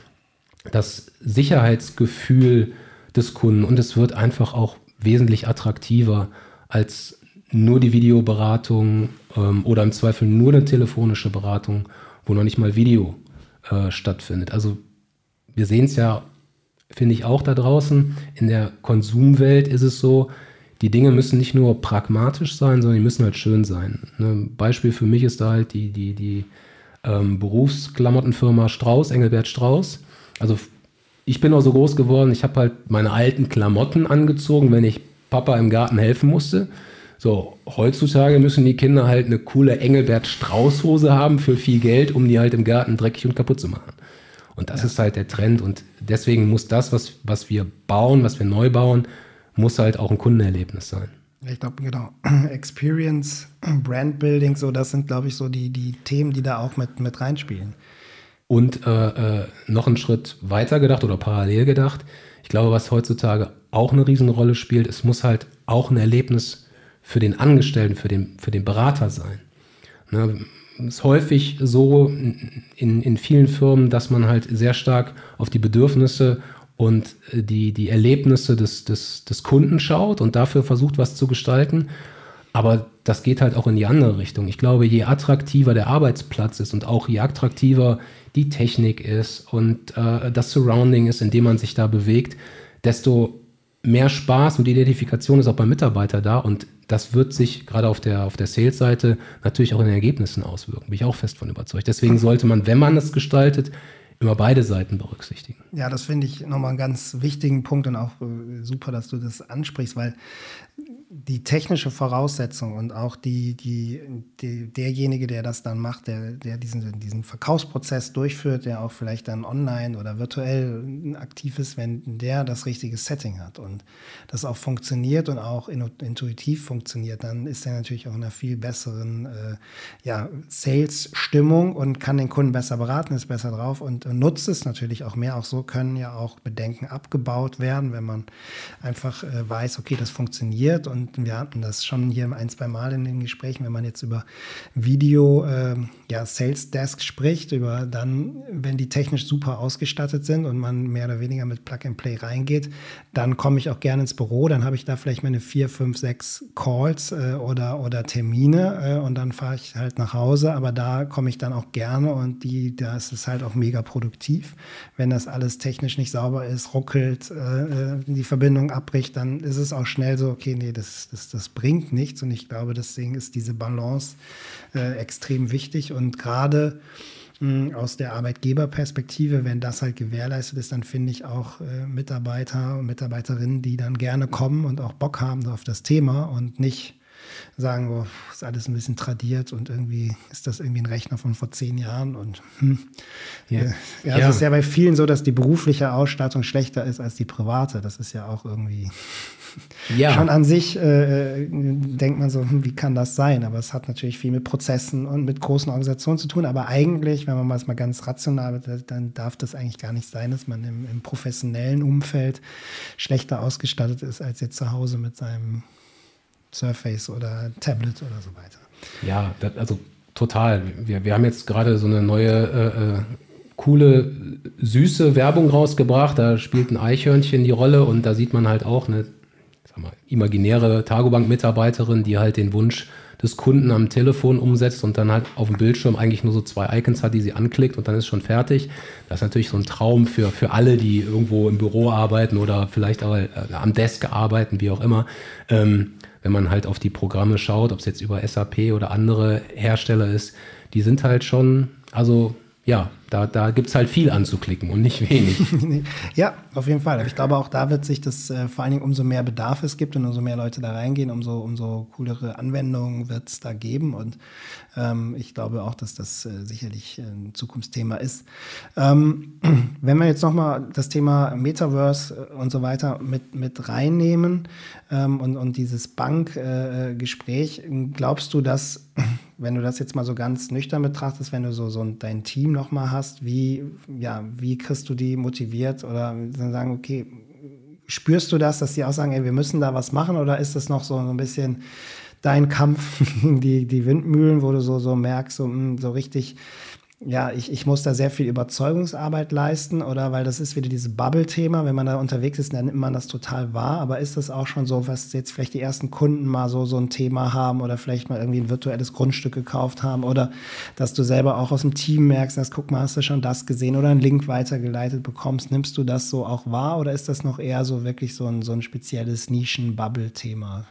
das Sicherheitsgefühl des Kunden, und es wird einfach auch wesentlich attraktiver als nur die Videoberatung ähm, oder im Zweifel nur eine telefonische Beratung, wo noch nicht mal Video äh, stattfindet. Also wir sehen es ja, finde ich, auch da draußen. In der Konsumwelt ist es so, die Dinge müssen nicht nur pragmatisch sein, sondern die müssen halt schön sein. Ein Beispiel für mich ist da halt die, die, die ähm, Berufsklamottenfirma Strauß, Engelbert Strauß. Also ich bin auch so groß geworden, ich habe halt meine alten Klamotten angezogen, wenn ich Papa im Garten helfen musste. So, heutzutage müssen die Kinder halt eine coole Engelbert Strauß Hose haben für viel Geld, um die halt im Garten dreckig und kaputt zu machen. Und das Ja. ist halt der Trend. Und deswegen muss das, was, was wir bauen, was wir neu bauen, muss halt auch ein Kundenerlebnis sein. Ich glaube, genau. Experience, Brandbuilding, so, das sind, glaube ich, so die, die Themen, die da auch mit, mit reinspielen. Und äh, äh, noch einen Schritt weiter gedacht oder parallel gedacht. Ich glaube, was heutzutage auch eine Riesenrolle spielt, es muss halt auch ein Erlebnis für den Angestellten, für den, für den Berater sein. Ne, es ist häufig so in, in vielen Firmen, dass man halt sehr stark auf die Bedürfnisse und die, die Erlebnisse des, des, des Kunden schaut und dafür versucht, was zu gestalten. Aber das geht halt auch in die andere Richtung. Ich glaube, je attraktiver der Arbeitsplatz ist und auch je attraktiver die Technik ist und äh, das Surrounding ist, in dem man sich da bewegt, desto mehr Spaß und Identifikation ist auch beim Mitarbeiter da. Und das wird sich gerade auf der, auf der Sales-Seite natürlich auch in den Ergebnissen auswirken. Bin ich auch fest von überzeugt. Deswegen sollte man, wenn man es gestaltet, immer beide Seiten berücksichtigen. Ja, das finde ich nochmal einen ganz wichtigen Punkt und auch äh, super, dass du das ansprichst, weil die technische Voraussetzung und auch die, die, die, derjenige, der das dann macht, der, der diesen, diesen Verkaufsprozess durchführt, der auch vielleicht dann online oder virtuell aktiv ist, wenn der das richtige Setting hat und das auch funktioniert und auch intuitiv funktioniert, dann ist er natürlich auch in einer viel besseren äh, ja, Sales-Stimmung und kann den Kunden besser beraten, ist besser drauf und, und nutzt es natürlich auch mehr. Auch so können ja auch Bedenken abgebaut werden, wenn man einfach äh, weiß, okay, das funktioniert. Und wir hatten das schon hier ein, zwei Mal in den Gesprächen, wenn man jetzt über Video, äh, ja, Sales Desk spricht, über dann, wenn die technisch super ausgestattet sind und man mehr oder weniger mit Plug and Play reingeht, dann komme ich auch gerne ins Büro, dann habe ich da vielleicht meine vier, fünf, sechs Calls äh, oder, oder Termine äh, und dann fahre ich halt nach Hause, aber da komme ich dann auch gerne und die, da ist es halt auch mega produktiv. Wenn das alles technisch nicht sauber ist, ruckelt, äh, die Verbindung abbricht, dann ist es auch schnell so, okay, nee, das, das, das bringt nichts und ich glaube, deswegen ist diese Balance äh, extrem wichtig und gerade mh, aus der Arbeitgeberperspektive, wenn das halt gewährleistet ist, dann finde ich auch äh, Mitarbeiter und Mitarbeiterinnen, die dann gerne kommen und auch Bock haben auf das Thema und nicht sagen, oh, ist alles ein bisschen tradiert und irgendwie ist das irgendwie ein Rechner von vor zehn Jahren und hm. Ja. Ja, ja, Ja. es ist ja bei vielen so, dass die berufliche Ausstattung schlechter ist als die private. Das ist ja auch irgendwie Ja. schon an sich, äh, denkt man so, hm, wie kann das sein? Aber es hat natürlich viel mit Prozessen und mit großen Organisationen zu tun. Aber eigentlich, wenn man es mal ganz rational betrachtet, dann darf das eigentlich gar nicht sein, dass man im, im professionellen Umfeld schlechter ausgestattet ist als jetzt zu Hause mit seinem Surface oder Tablet oder so weiter. Ja, das, also total. Wir, wir haben jetzt gerade so eine neue, äh, äh, coole, süße Werbung rausgebracht. Da spielt ein Eichhörnchen die Rolle und da sieht man halt auch eine, sag mal, imaginäre Targobank-Mitarbeiterin, die halt den Wunsch des Kunden am Telefon umsetzt und dann halt auf dem Bildschirm eigentlich nur so zwei Icons hat, die sie anklickt und dann ist schon fertig. Das ist natürlich so ein Traum für, für alle, die irgendwo im Büro arbeiten oder vielleicht auch äh, am Desk arbeiten, wie auch immer. Ähm, wenn man halt auf die Programme schaut, ob es jetzt über S A P oder andere Hersteller ist, die sind halt schon, also ja, da, da gibt es halt viel anzuklicken und nicht wenig. Ja, auf jeden Fall. Aber ich glaube, auch da wird sich das, äh, vor allen Dingen umso mehr Bedarf es gibt und umso mehr Leute da reingehen, umso, umso coolere Anwendungen wird es da geben. Und ähm, ich glaube auch, dass das äh, sicherlich ein Zukunftsthema ist. Ähm, wenn wir jetzt nochmal das Thema Metaverse und so weiter mit, mit reinnehmen ähm, und, und dieses Bankgespräch, äh, glaubst du, dass, wenn du das jetzt mal so ganz nüchtern betrachtest, wenn du so, so dein Team nochmal hast, wie, ja, wie kriegst du die motiviert oder dann sagen, okay, spürst du das, dass die auch sagen, ey, wir müssen da was machen oder ist das noch so, so ein bisschen dein Kampf gegen die, die Windmühlen, wo du so, so merkst, so, so richtig, ja, ich, ich muss da sehr viel Überzeugungsarbeit leisten oder weil das ist wieder dieses Bubble-Thema, wenn man da unterwegs ist, dann nimmt man das total wahr, aber ist das auch schon so, was jetzt vielleicht die ersten Kunden mal so, so ein Thema haben oder vielleicht mal irgendwie ein virtuelles Grundstück gekauft haben oder dass du selber auch aus dem Team merkst, dass, guck mal, hast du schon das gesehen oder einen Link weitergeleitet bekommst, nimmst du das so auch wahr oder ist das noch eher so wirklich so ein, so ein spezielles Nischen-Bubble-Thema?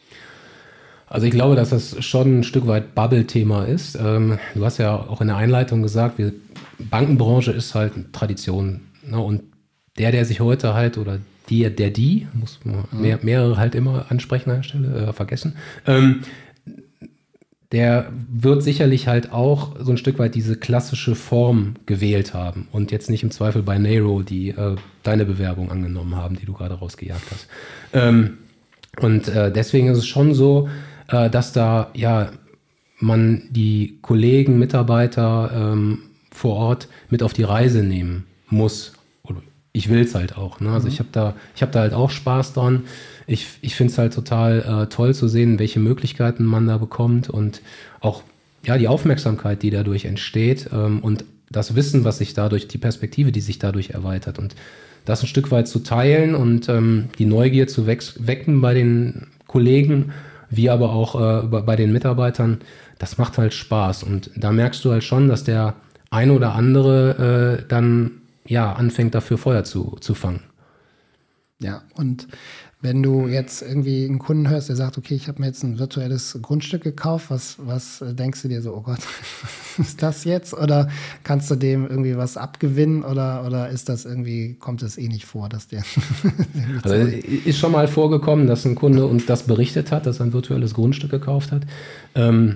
Also ich glaube, dass das schon ein Stück weit Bubble-Thema ist. Ähm, du hast ja auch in der Einleitung gesagt, wir, Bankenbranche ist halt eine Tradition. Ne? Und der, der sich heute halt, oder die, der die, muss man mehr, mehrere halt immer ansprechen an der Stelle, äh, vergessen, ähm, der wird sicherlich halt auch so ein Stück weit diese klassische Form gewählt haben und jetzt nicht im Zweifel bei Nero, die äh, deine Bewerbung angenommen haben, die du gerade rausgejagt hast. Ähm, und äh, deswegen ist es schon so, äh, dass da ja man die Kollegen, Mitarbeiter ähm, vor Ort mit auf die Reise nehmen muss. Oder ich will es halt auch. Ne? Also mhm. ich habe da, ich hab da halt auch Spaß dran. Ich, ich finde es halt total äh, toll zu sehen, welche Möglichkeiten man da bekommt und auch ja, die Aufmerksamkeit, die dadurch entsteht ähm, und das Wissen, was sich dadurch, die Perspektive, die sich dadurch erweitert und das ein Stück weit zu teilen und ähm, die Neugier zu wecken bei den Kollegen, wie aber auch äh, bei den Mitarbeitern, das macht halt Spaß und da merkst du halt schon, dass der eine oder andere äh, dann ja anfängt dafür Feuer zu, zu fangen. Ja, und wenn du jetzt irgendwie einen Kunden hörst, der sagt, okay, ich habe mir jetzt ein virtuelles Grundstück gekauft, was, was denkst du dir so, oh Gott, was ist das jetzt? Oder kannst du dem irgendwie was abgewinnen oder, oder ist das irgendwie, kommt es eh nicht vor, dass der... Also ist schon mal vorgekommen, dass ein Kunde uns das berichtet hat, dass er ein virtuelles Grundstück gekauft hat. Ähm,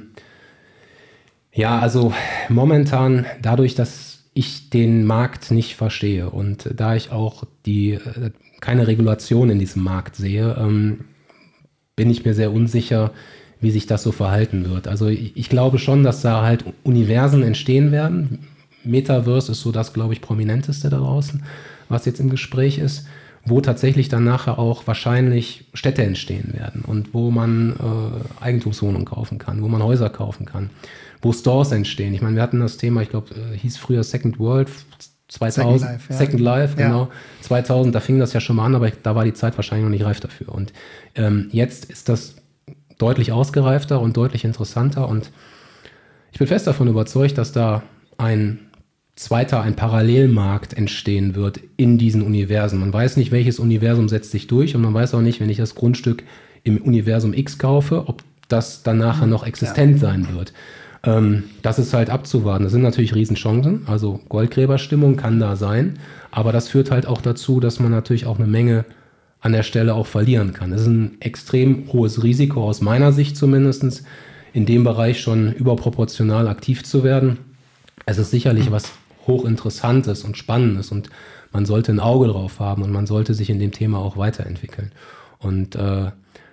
ja, also momentan dadurch, dass ich den Markt nicht verstehe und da ich auch die... keine Regulation in diesem Markt sehe, ähm, bin ich mir sehr unsicher, wie sich das so verhalten wird. Also ich, ich glaube schon, dass da halt Universen entstehen werden. Metaverse ist so das, glaube ich, prominenteste da draußen, was jetzt im Gespräch ist, wo tatsächlich dann nachher auch wahrscheinlich Städte entstehen werden und wo man äh, Eigentumswohnungen kaufen kann, wo man Häuser kaufen kann, wo Stores entstehen. Ich meine, wir hatten das Thema, ich glaube, äh, hieß früher Second World, zweitausend, Second Life, ja. Second Life, genau. Ja. zweitausend, da fing das ja schon mal an, aber da war die Zeit wahrscheinlich noch nicht reif dafür. Und ähm, jetzt ist das deutlich ausgereifter und deutlich interessanter. Und ich bin fest davon überzeugt, dass da ein zweiter, ein Parallelmarkt entstehen wird in diesen Universen. Man weiß nicht, welches Universum setzt sich durch und man weiß auch nicht, wenn ich das Grundstück im Universum X kaufe, ob das dann nachher noch existent ja. sein wird. Ähm, das ist halt abzuwarten. Das sind natürlich Riesenchancen. Also Goldgräberstimmung kann da sein. Aber das führt halt auch dazu, dass man natürlich auch eine Menge an der Stelle auch verlieren kann. Es ist ein extrem hohes Risiko, aus meiner Sicht zumindest, in dem Bereich schon überproportional aktiv zu werden. Es ist sicherlich was Hochinteressantes und Spannendes und man sollte ein Auge drauf haben und man sollte sich in dem Thema auch weiterentwickeln. Und äh,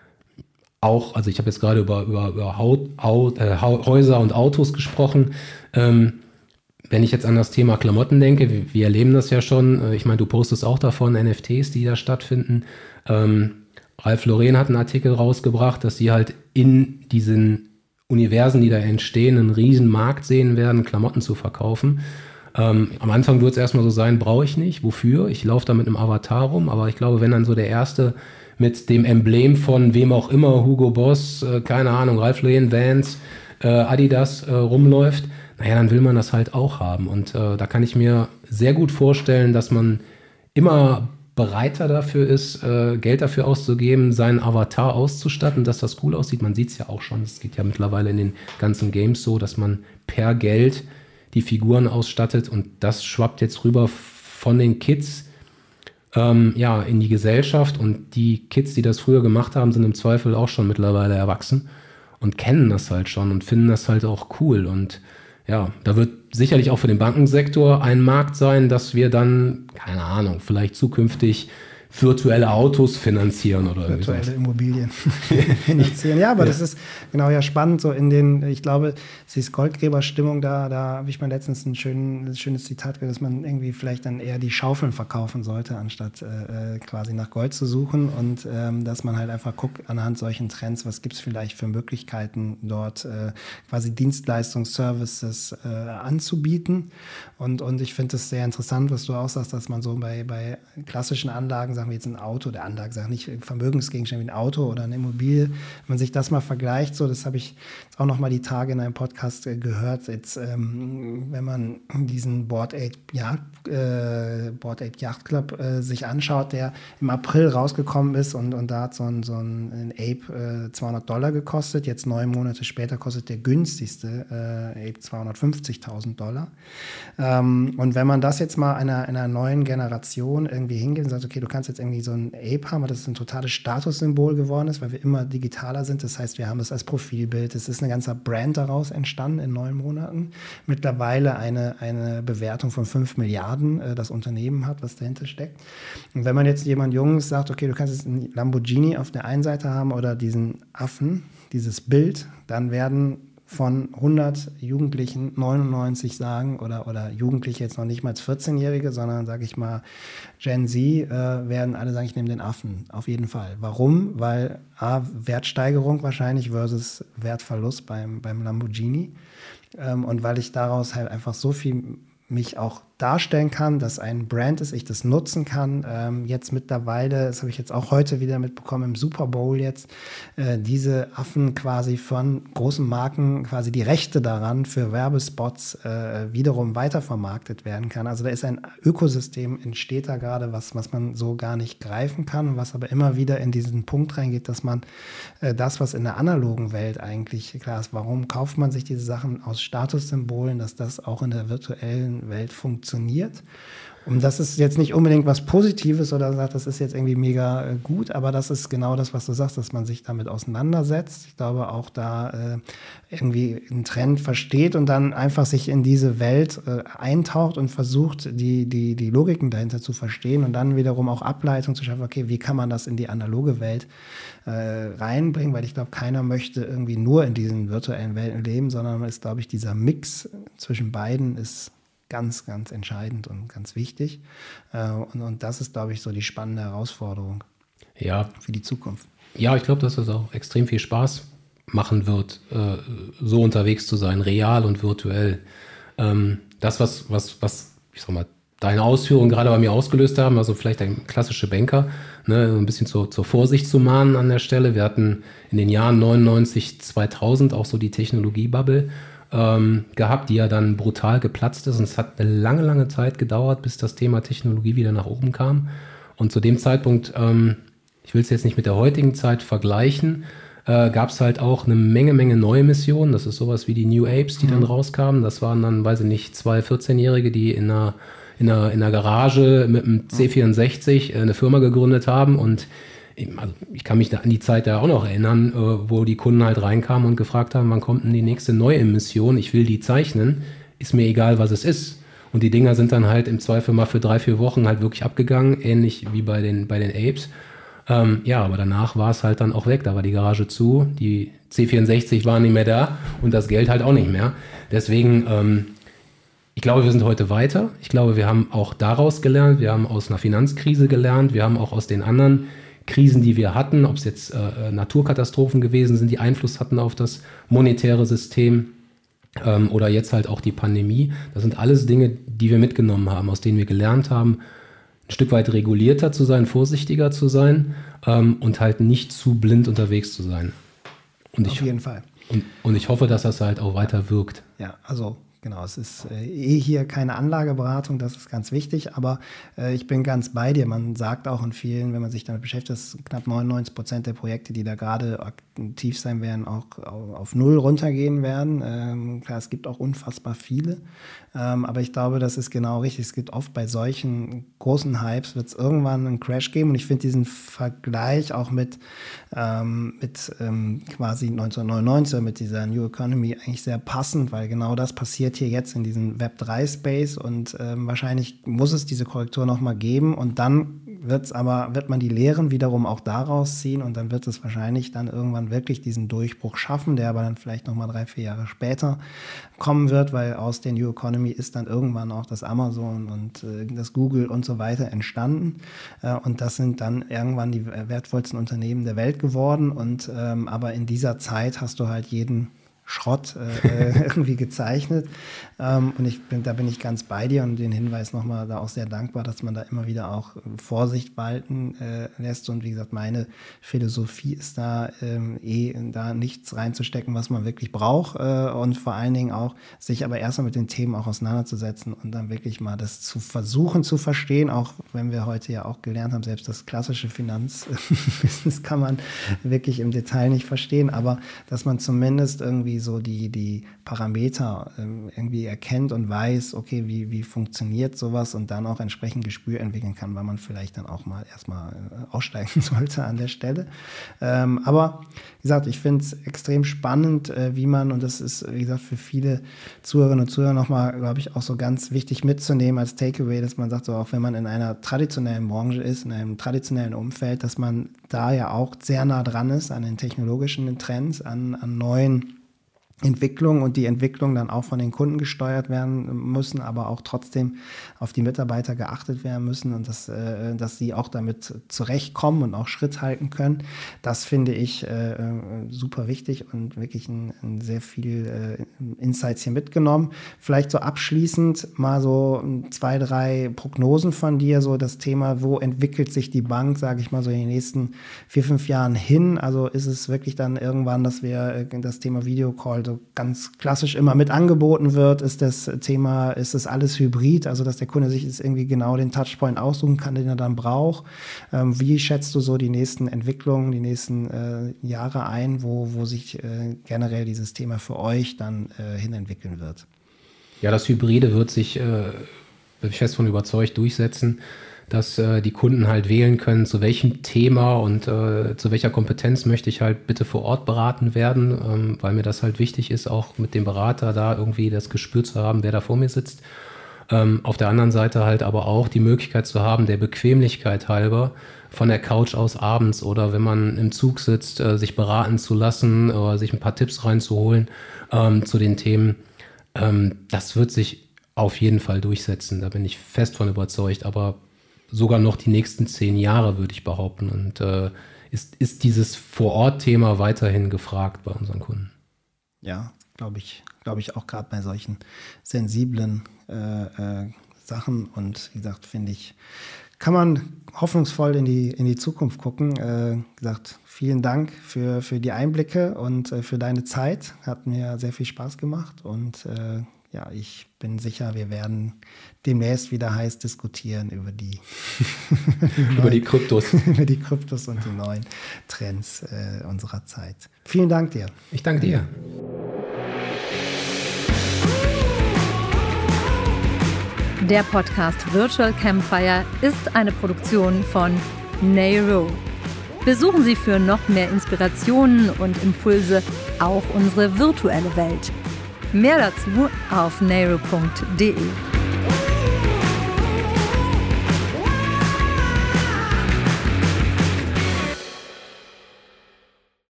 auch, also ich habe jetzt gerade über, über, über Haut, Haut, äh, Häuser und Autos gesprochen. Ähm, wenn ich jetzt an das Thema Klamotten denke, wir, wir erleben das ja schon. Äh, ich meine, du postest auch davon N F Ts, die da stattfinden. Ähm, Ralph Lauren hat einen Artikel rausgebracht, dass sie halt in diesen Universen, die da entstehen, einen riesen Markt sehen werden, Klamotten zu verkaufen. Ähm, am Anfang wird es erstmal so sein, brauche ich nicht. Wofür? Ich laufe da mit einem Avatar rum, aber ich glaube, wenn dann so der erste mit dem Emblem von wem auch immer, Hugo Boss, äh, keine Ahnung, Ralph Lauren, Vans, äh, Adidas äh, rumläuft, naja, dann will man das halt auch haben. Und äh, da kann ich mir sehr gut vorstellen, dass man immer bereiter dafür ist, äh, Geld dafür auszugeben, seinen Avatar auszustatten, dass das cool aussieht. Man sieht es ja auch schon, es geht ja mittlerweile in den ganzen Games so, dass man per Geld die Figuren ausstattet und das schwappt jetzt rüber von den Kids ähm, ja, in die Gesellschaft und die Kids, die das früher gemacht haben, sind im Zweifel auch schon mittlerweile erwachsen und kennen das halt schon und finden das halt auch cool und ja, da wird sicherlich auch für den Bankensektor ein Markt sein, dass wir dann, keine Ahnung, vielleicht zukünftig virtuelle Autos finanzieren oder virtuelle sowas. Immobilien finanzieren. Ja, aber ja. Das ist genau ja spannend, so in den, ich glaube, es ist Goldgräberstimmung, da, da habe ich mal letztens ein, schön, ein schönes Zitat gehört, dass man irgendwie vielleicht dann eher die Schaufeln verkaufen sollte, anstatt äh, quasi nach Gold zu suchen und ähm, dass man halt einfach guckt anhand solchen Trends, was gibt es vielleicht für Möglichkeiten dort äh, quasi Dienstleistungsservices äh, anzubieten und, und ich finde es sehr interessant, was du auch sagst, dass man so bei, bei klassischen Anlagen, sagen wir jetzt ein Auto, der Anlage, sagen nicht Vermögensgegenstände wie ein Auto oder eine Immobilie, wenn man sich das mal vergleicht, so, das habe ich jetzt auch noch mal die Tage in einem Podcast äh, gehört, jetzt, ähm, wenn man diesen Bored Ape Yacht, äh, Bored Ape Yacht Club äh, sich anschaut, der im April rausgekommen ist und, und da hat so ein, so ein, ein Ape äh, zweihundert Dollar gekostet, jetzt neun Monate später kostet der günstigste äh, Ape zweihundertfünfzigtausend Dollar. Ähm, und wenn man das jetzt mal einer, einer neuen Generation irgendwie hingeht und sagt, okay, du kannst jetzt irgendwie so ein Ape haben, das ein totales Statussymbol geworden ist, weil wir immer digitaler sind. Das heißt, wir haben das als Profilbild. Es ist ein ganzer Brand daraus entstanden in neun Monaten. Mittlerweile eine, eine Bewertung von fünf Milliarden äh, das Unternehmen hat, was dahinter steckt. Und wenn man jetzt jemand Junges sagt, okay, du kannst jetzt einen Lamborghini auf der einen Seite haben oder diesen Affen, dieses Bild, dann werden von hundert Jugendlichen neunundneunzig sagen, oder, oder Jugendliche jetzt noch nicht mal als vierzehnjährige, sondern sage ich mal Gen Z, äh, werden alle sagen, ich nehme den Affen, auf jeden Fall. Warum? Weil A, Wertsteigerung wahrscheinlich versus Wertverlust beim, beim Lamborghini, ähm, und weil ich daraus halt einfach so viel mich auch darstellen kann, dass ein Brand ist, ich das nutzen kann. Ähm, jetzt mittlerweile, das habe ich jetzt auch heute wieder mitbekommen, im Super Bowl jetzt, äh, diese Affen quasi von großen Marken quasi die Rechte daran für Werbespots äh, wiederum weitervermarktet werden kann. Also da ist ein Ökosystem, entsteht da gerade, was, was man so gar nicht greifen kann, was aber immer wieder in diesen Punkt reingeht, dass man äh, das, was in der analogen Welt eigentlich klar ist, warum kauft man sich diese Sachen aus Statussymbolen, dass das auch in der virtuellen Welt funktioniert. Und das ist jetzt nicht unbedingt was Positives oder sagt, das ist jetzt irgendwie mega äh, gut, aber das ist genau das, was du sagst, dass man sich damit auseinandersetzt. Ich glaube auch da äh, irgendwie einen Trend versteht und dann einfach sich in diese Welt äh, eintaucht und versucht, die, die, die Logiken dahinter zu verstehen und dann wiederum auch Ableitung zu schaffen, okay, wie kann man das in die analoge Welt äh, reinbringen, weil ich glaube, keiner möchte irgendwie nur in diesen virtuellen Welten leben, sondern ist, glaube ich, dieser Mix zwischen beiden ist ganz, ganz entscheidend und ganz wichtig. Und, und das ist, glaube ich, so die spannende Herausforderung ja. für die Zukunft. Ja, ich glaube, dass es auch extrem viel Spaß machen wird, so unterwegs zu sein, real und virtuell. Das, was, was, was ich sag mal, deine Ausführungen gerade bei mir ausgelöst haben, also vielleicht ein klassischer Banker, ne, ein bisschen zur, zur Vorsicht zu mahnen an der Stelle. Wir hatten in den Jahren neunundneunzig, zweitausend auch so die Technologie-Bubble ähm, gehabt, die ja dann brutal geplatzt ist. Und es hat eine lange, lange Zeit gedauert, bis das Thema Technologie wieder nach oben kam. Und zu dem Zeitpunkt, ähm, ich will es jetzt nicht mit der heutigen Zeit vergleichen, äh, gab es halt auch eine Menge, Menge neue Missionen. Das ist sowas wie die New Apes, die mhm. dann rauskamen. Das waren dann, weiß ich nicht, zwei vierzehnjährige, die in einer, in einer, in einer Garage mit einem C vierundsechzig äh, eine Firma gegründet haben. Und also ich kann mich da an die Zeit da auch noch erinnern, äh, wo die Kunden halt reinkamen und gefragt haben, wann kommt denn die nächste neue Mission? Ich will die zeichnen, ist mir egal, was es ist. Und die Dinger sind dann halt im Zweifel mal für drei, vier Wochen halt wirklich abgegangen, ähnlich wie bei den, bei den Apes. Ähm, ja, aber danach war es halt dann auch weg, da war die Garage zu, die C vierundsechzig waren nicht mehr da und das Geld halt auch nicht mehr. Deswegen, ähm, ich glaube, wir sind heute weiter. Ich glaube, wir haben auch daraus gelernt, wir haben aus einer Finanzkrise gelernt, wir haben auch aus den anderen Krisen, die wir hatten, ob es jetzt äh, Naturkatastrophen gewesen sind, die Einfluss hatten auf das monetäre System ähm, oder jetzt halt auch die Pandemie. Das sind alles Dinge, die wir mitgenommen haben, aus denen wir gelernt haben, ein Stück weit regulierter zu sein, vorsichtiger zu sein ähm, und halt nicht zu blind unterwegs zu sein. Und Auf ich, jeden Fall. Und, und ich hoffe, dass das halt auch weiter wirkt. Ja, also genau, es ist äh, eh hier keine Anlageberatung, das ist ganz wichtig, aber äh, ich bin ganz bei dir. Man sagt auch in vielen, wenn man sich damit beschäftigt, dass knapp neunundneunzig Prozent der Projekte, die da gerade aktiv sein werden, auch auf, auf Null runtergehen werden. Ähm, klar, es gibt auch unfassbar viele, ähm, aber ich glaube, das ist genau richtig. Es gibt oft bei solchen großen Hypes, wird es irgendwann einen Crash geben und ich finde diesen Vergleich auch mit, ähm, mit ähm, quasi neunzehnhundertneunundneunzig, mit dieser New Economy eigentlich sehr passend, weil genau das passiert hier jetzt in diesem Web drei Space und ähm, wahrscheinlich muss es diese Korrektur nochmal geben und dann wird's aber, wird man die Lehren wiederum auch daraus ziehen und dann wird es wahrscheinlich dann irgendwann wirklich diesen Durchbruch schaffen, der aber dann vielleicht nochmal drei, vier Jahre später kommen wird, weil aus der New Economy ist dann irgendwann auch das Amazon und äh, das Google und so weiter entstanden äh, und das sind dann irgendwann die wertvollsten Unternehmen der Welt geworden und ähm, aber in dieser Zeit hast du halt jeden Schrott äh, irgendwie gezeichnet ähm, und ich bin, da bin ich ganz bei dir und den Hinweis nochmal da auch sehr dankbar, dass man da immer wieder auch Vorsicht walten äh, lässt und wie gesagt, meine Philosophie ist da ähm, eh da nichts reinzustecken, was man wirklich braucht äh, und vor allen Dingen auch sich aber erstmal mit den Themen auch auseinanderzusetzen und dann wirklich mal das zu versuchen zu verstehen, auch wenn wir heute ja auch gelernt haben, selbst das klassische Finanzbusiness kann man wirklich im Detail nicht verstehen, aber dass man zumindest irgendwie irgendwie so die, die Parameter ähm, irgendwie erkennt und weiß, okay, wie, wie funktioniert sowas und dann auch entsprechend Gespür entwickeln kann, weil man vielleicht dann auch mal erstmal äh, aussteigen sollte an der Stelle. Ähm, aber wie gesagt, ich finde es extrem spannend, äh, wie man, und das ist, wie gesagt, für viele Zuhörerinnen und Zuhörer nochmal, glaube ich, auch so ganz wichtig mitzunehmen als Takeaway, dass man sagt, so auch wenn man in einer traditionellen Branche ist, in einem traditionellen Umfeld, dass man da ja auch sehr nah dran ist an den technologischen Trends, an, an neuen Entwicklung und die Entwicklung dann auch von den Kunden gesteuert werden müssen, aber auch trotzdem auf die Mitarbeiter geachtet werden müssen und dass, äh, dass sie auch damit zurechtkommen und auch Schritt halten können. Das finde ich äh, super wichtig und wirklich ein, ein sehr viel äh, Insights hier mitgenommen. Vielleicht so abschließend mal so zwei, drei Prognosen von dir, so das Thema, wo entwickelt sich die Bank, sage ich mal so in den nächsten vier, fünf Jahren hin? Also ist es wirklich dann irgendwann, dass wir äh, das Thema Videocall so ganz klassisch immer mit angeboten wird, ist das Thema, ist das alles hybrid, also dass der Kunde sich jetzt irgendwie genau den Touchpoint aussuchen kann, den er dann braucht. Ähm, wie schätzt du so die nächsten Entwicklungen, die nächsten äh, Jahre ein, wo, wo sich äh, generell dieses Thema für euch dann äh, hinentwickeln wird? Ja, das Hybride wird sich, äh, bin ich fest von überzeugt, durchsetzen, dass äh, die Kunden halt wählen können, zu welchem Thema und äh, zu welcher Kompetenz möchte ich halt bitte vor Ort beraten werden, ähm, weil mir das halt wichtig ist, auch mit dem Berater da irgendwie das Gespür zu haben, wer da vor mir sitzt. Ähm, auf der anderen Seite halt aber auch die Möglichkeit zu haben, der Bequemlichkeit halber von der Couch aus abends oder wenn man im Zug sitzt, äh, sich beraten zu lassen oder sich ein paar Tipps reinzuholen ähm, zu den Themen. Ähm, das wird sich auf jeden Fall durchsetzen, da bin ich fest von überzeugt, aber sogar noch die nächsten zehn Jahre, würde ich behaupten. Und äh, ist, ist dieses Vor-Ort-Thema weiterhin gefragt bei unseren Kunden? Ja, glaube ich, glaube ich auch gerade bei solchen sensiblen äh, äh, Sachen. Und wie gesagt, finde ich, kann man hoffnungsvoll in die, in die Zukunft gucken. Äh, wie gesagt, vielen Dank für, für die Einblicke und äh, für deine Zeit. Hat mir sehr viel Spaß gemacht und äh, ja, ich bin sicher, wir werden demnächst wieder heiß diskutieren über die, über die Kryptos. über die Kryptos und die neuen Trends äh, unserer Zeit. Vielen Dank dir. Ich danke dir. Der Podcast Virtual Campfire ist eine Produktion von Neiro. Besuchen Sie für noch mehr Inspirationen und Impulse auch unsere virtuelle Welt. Mehr dazu auf neiro punkt de.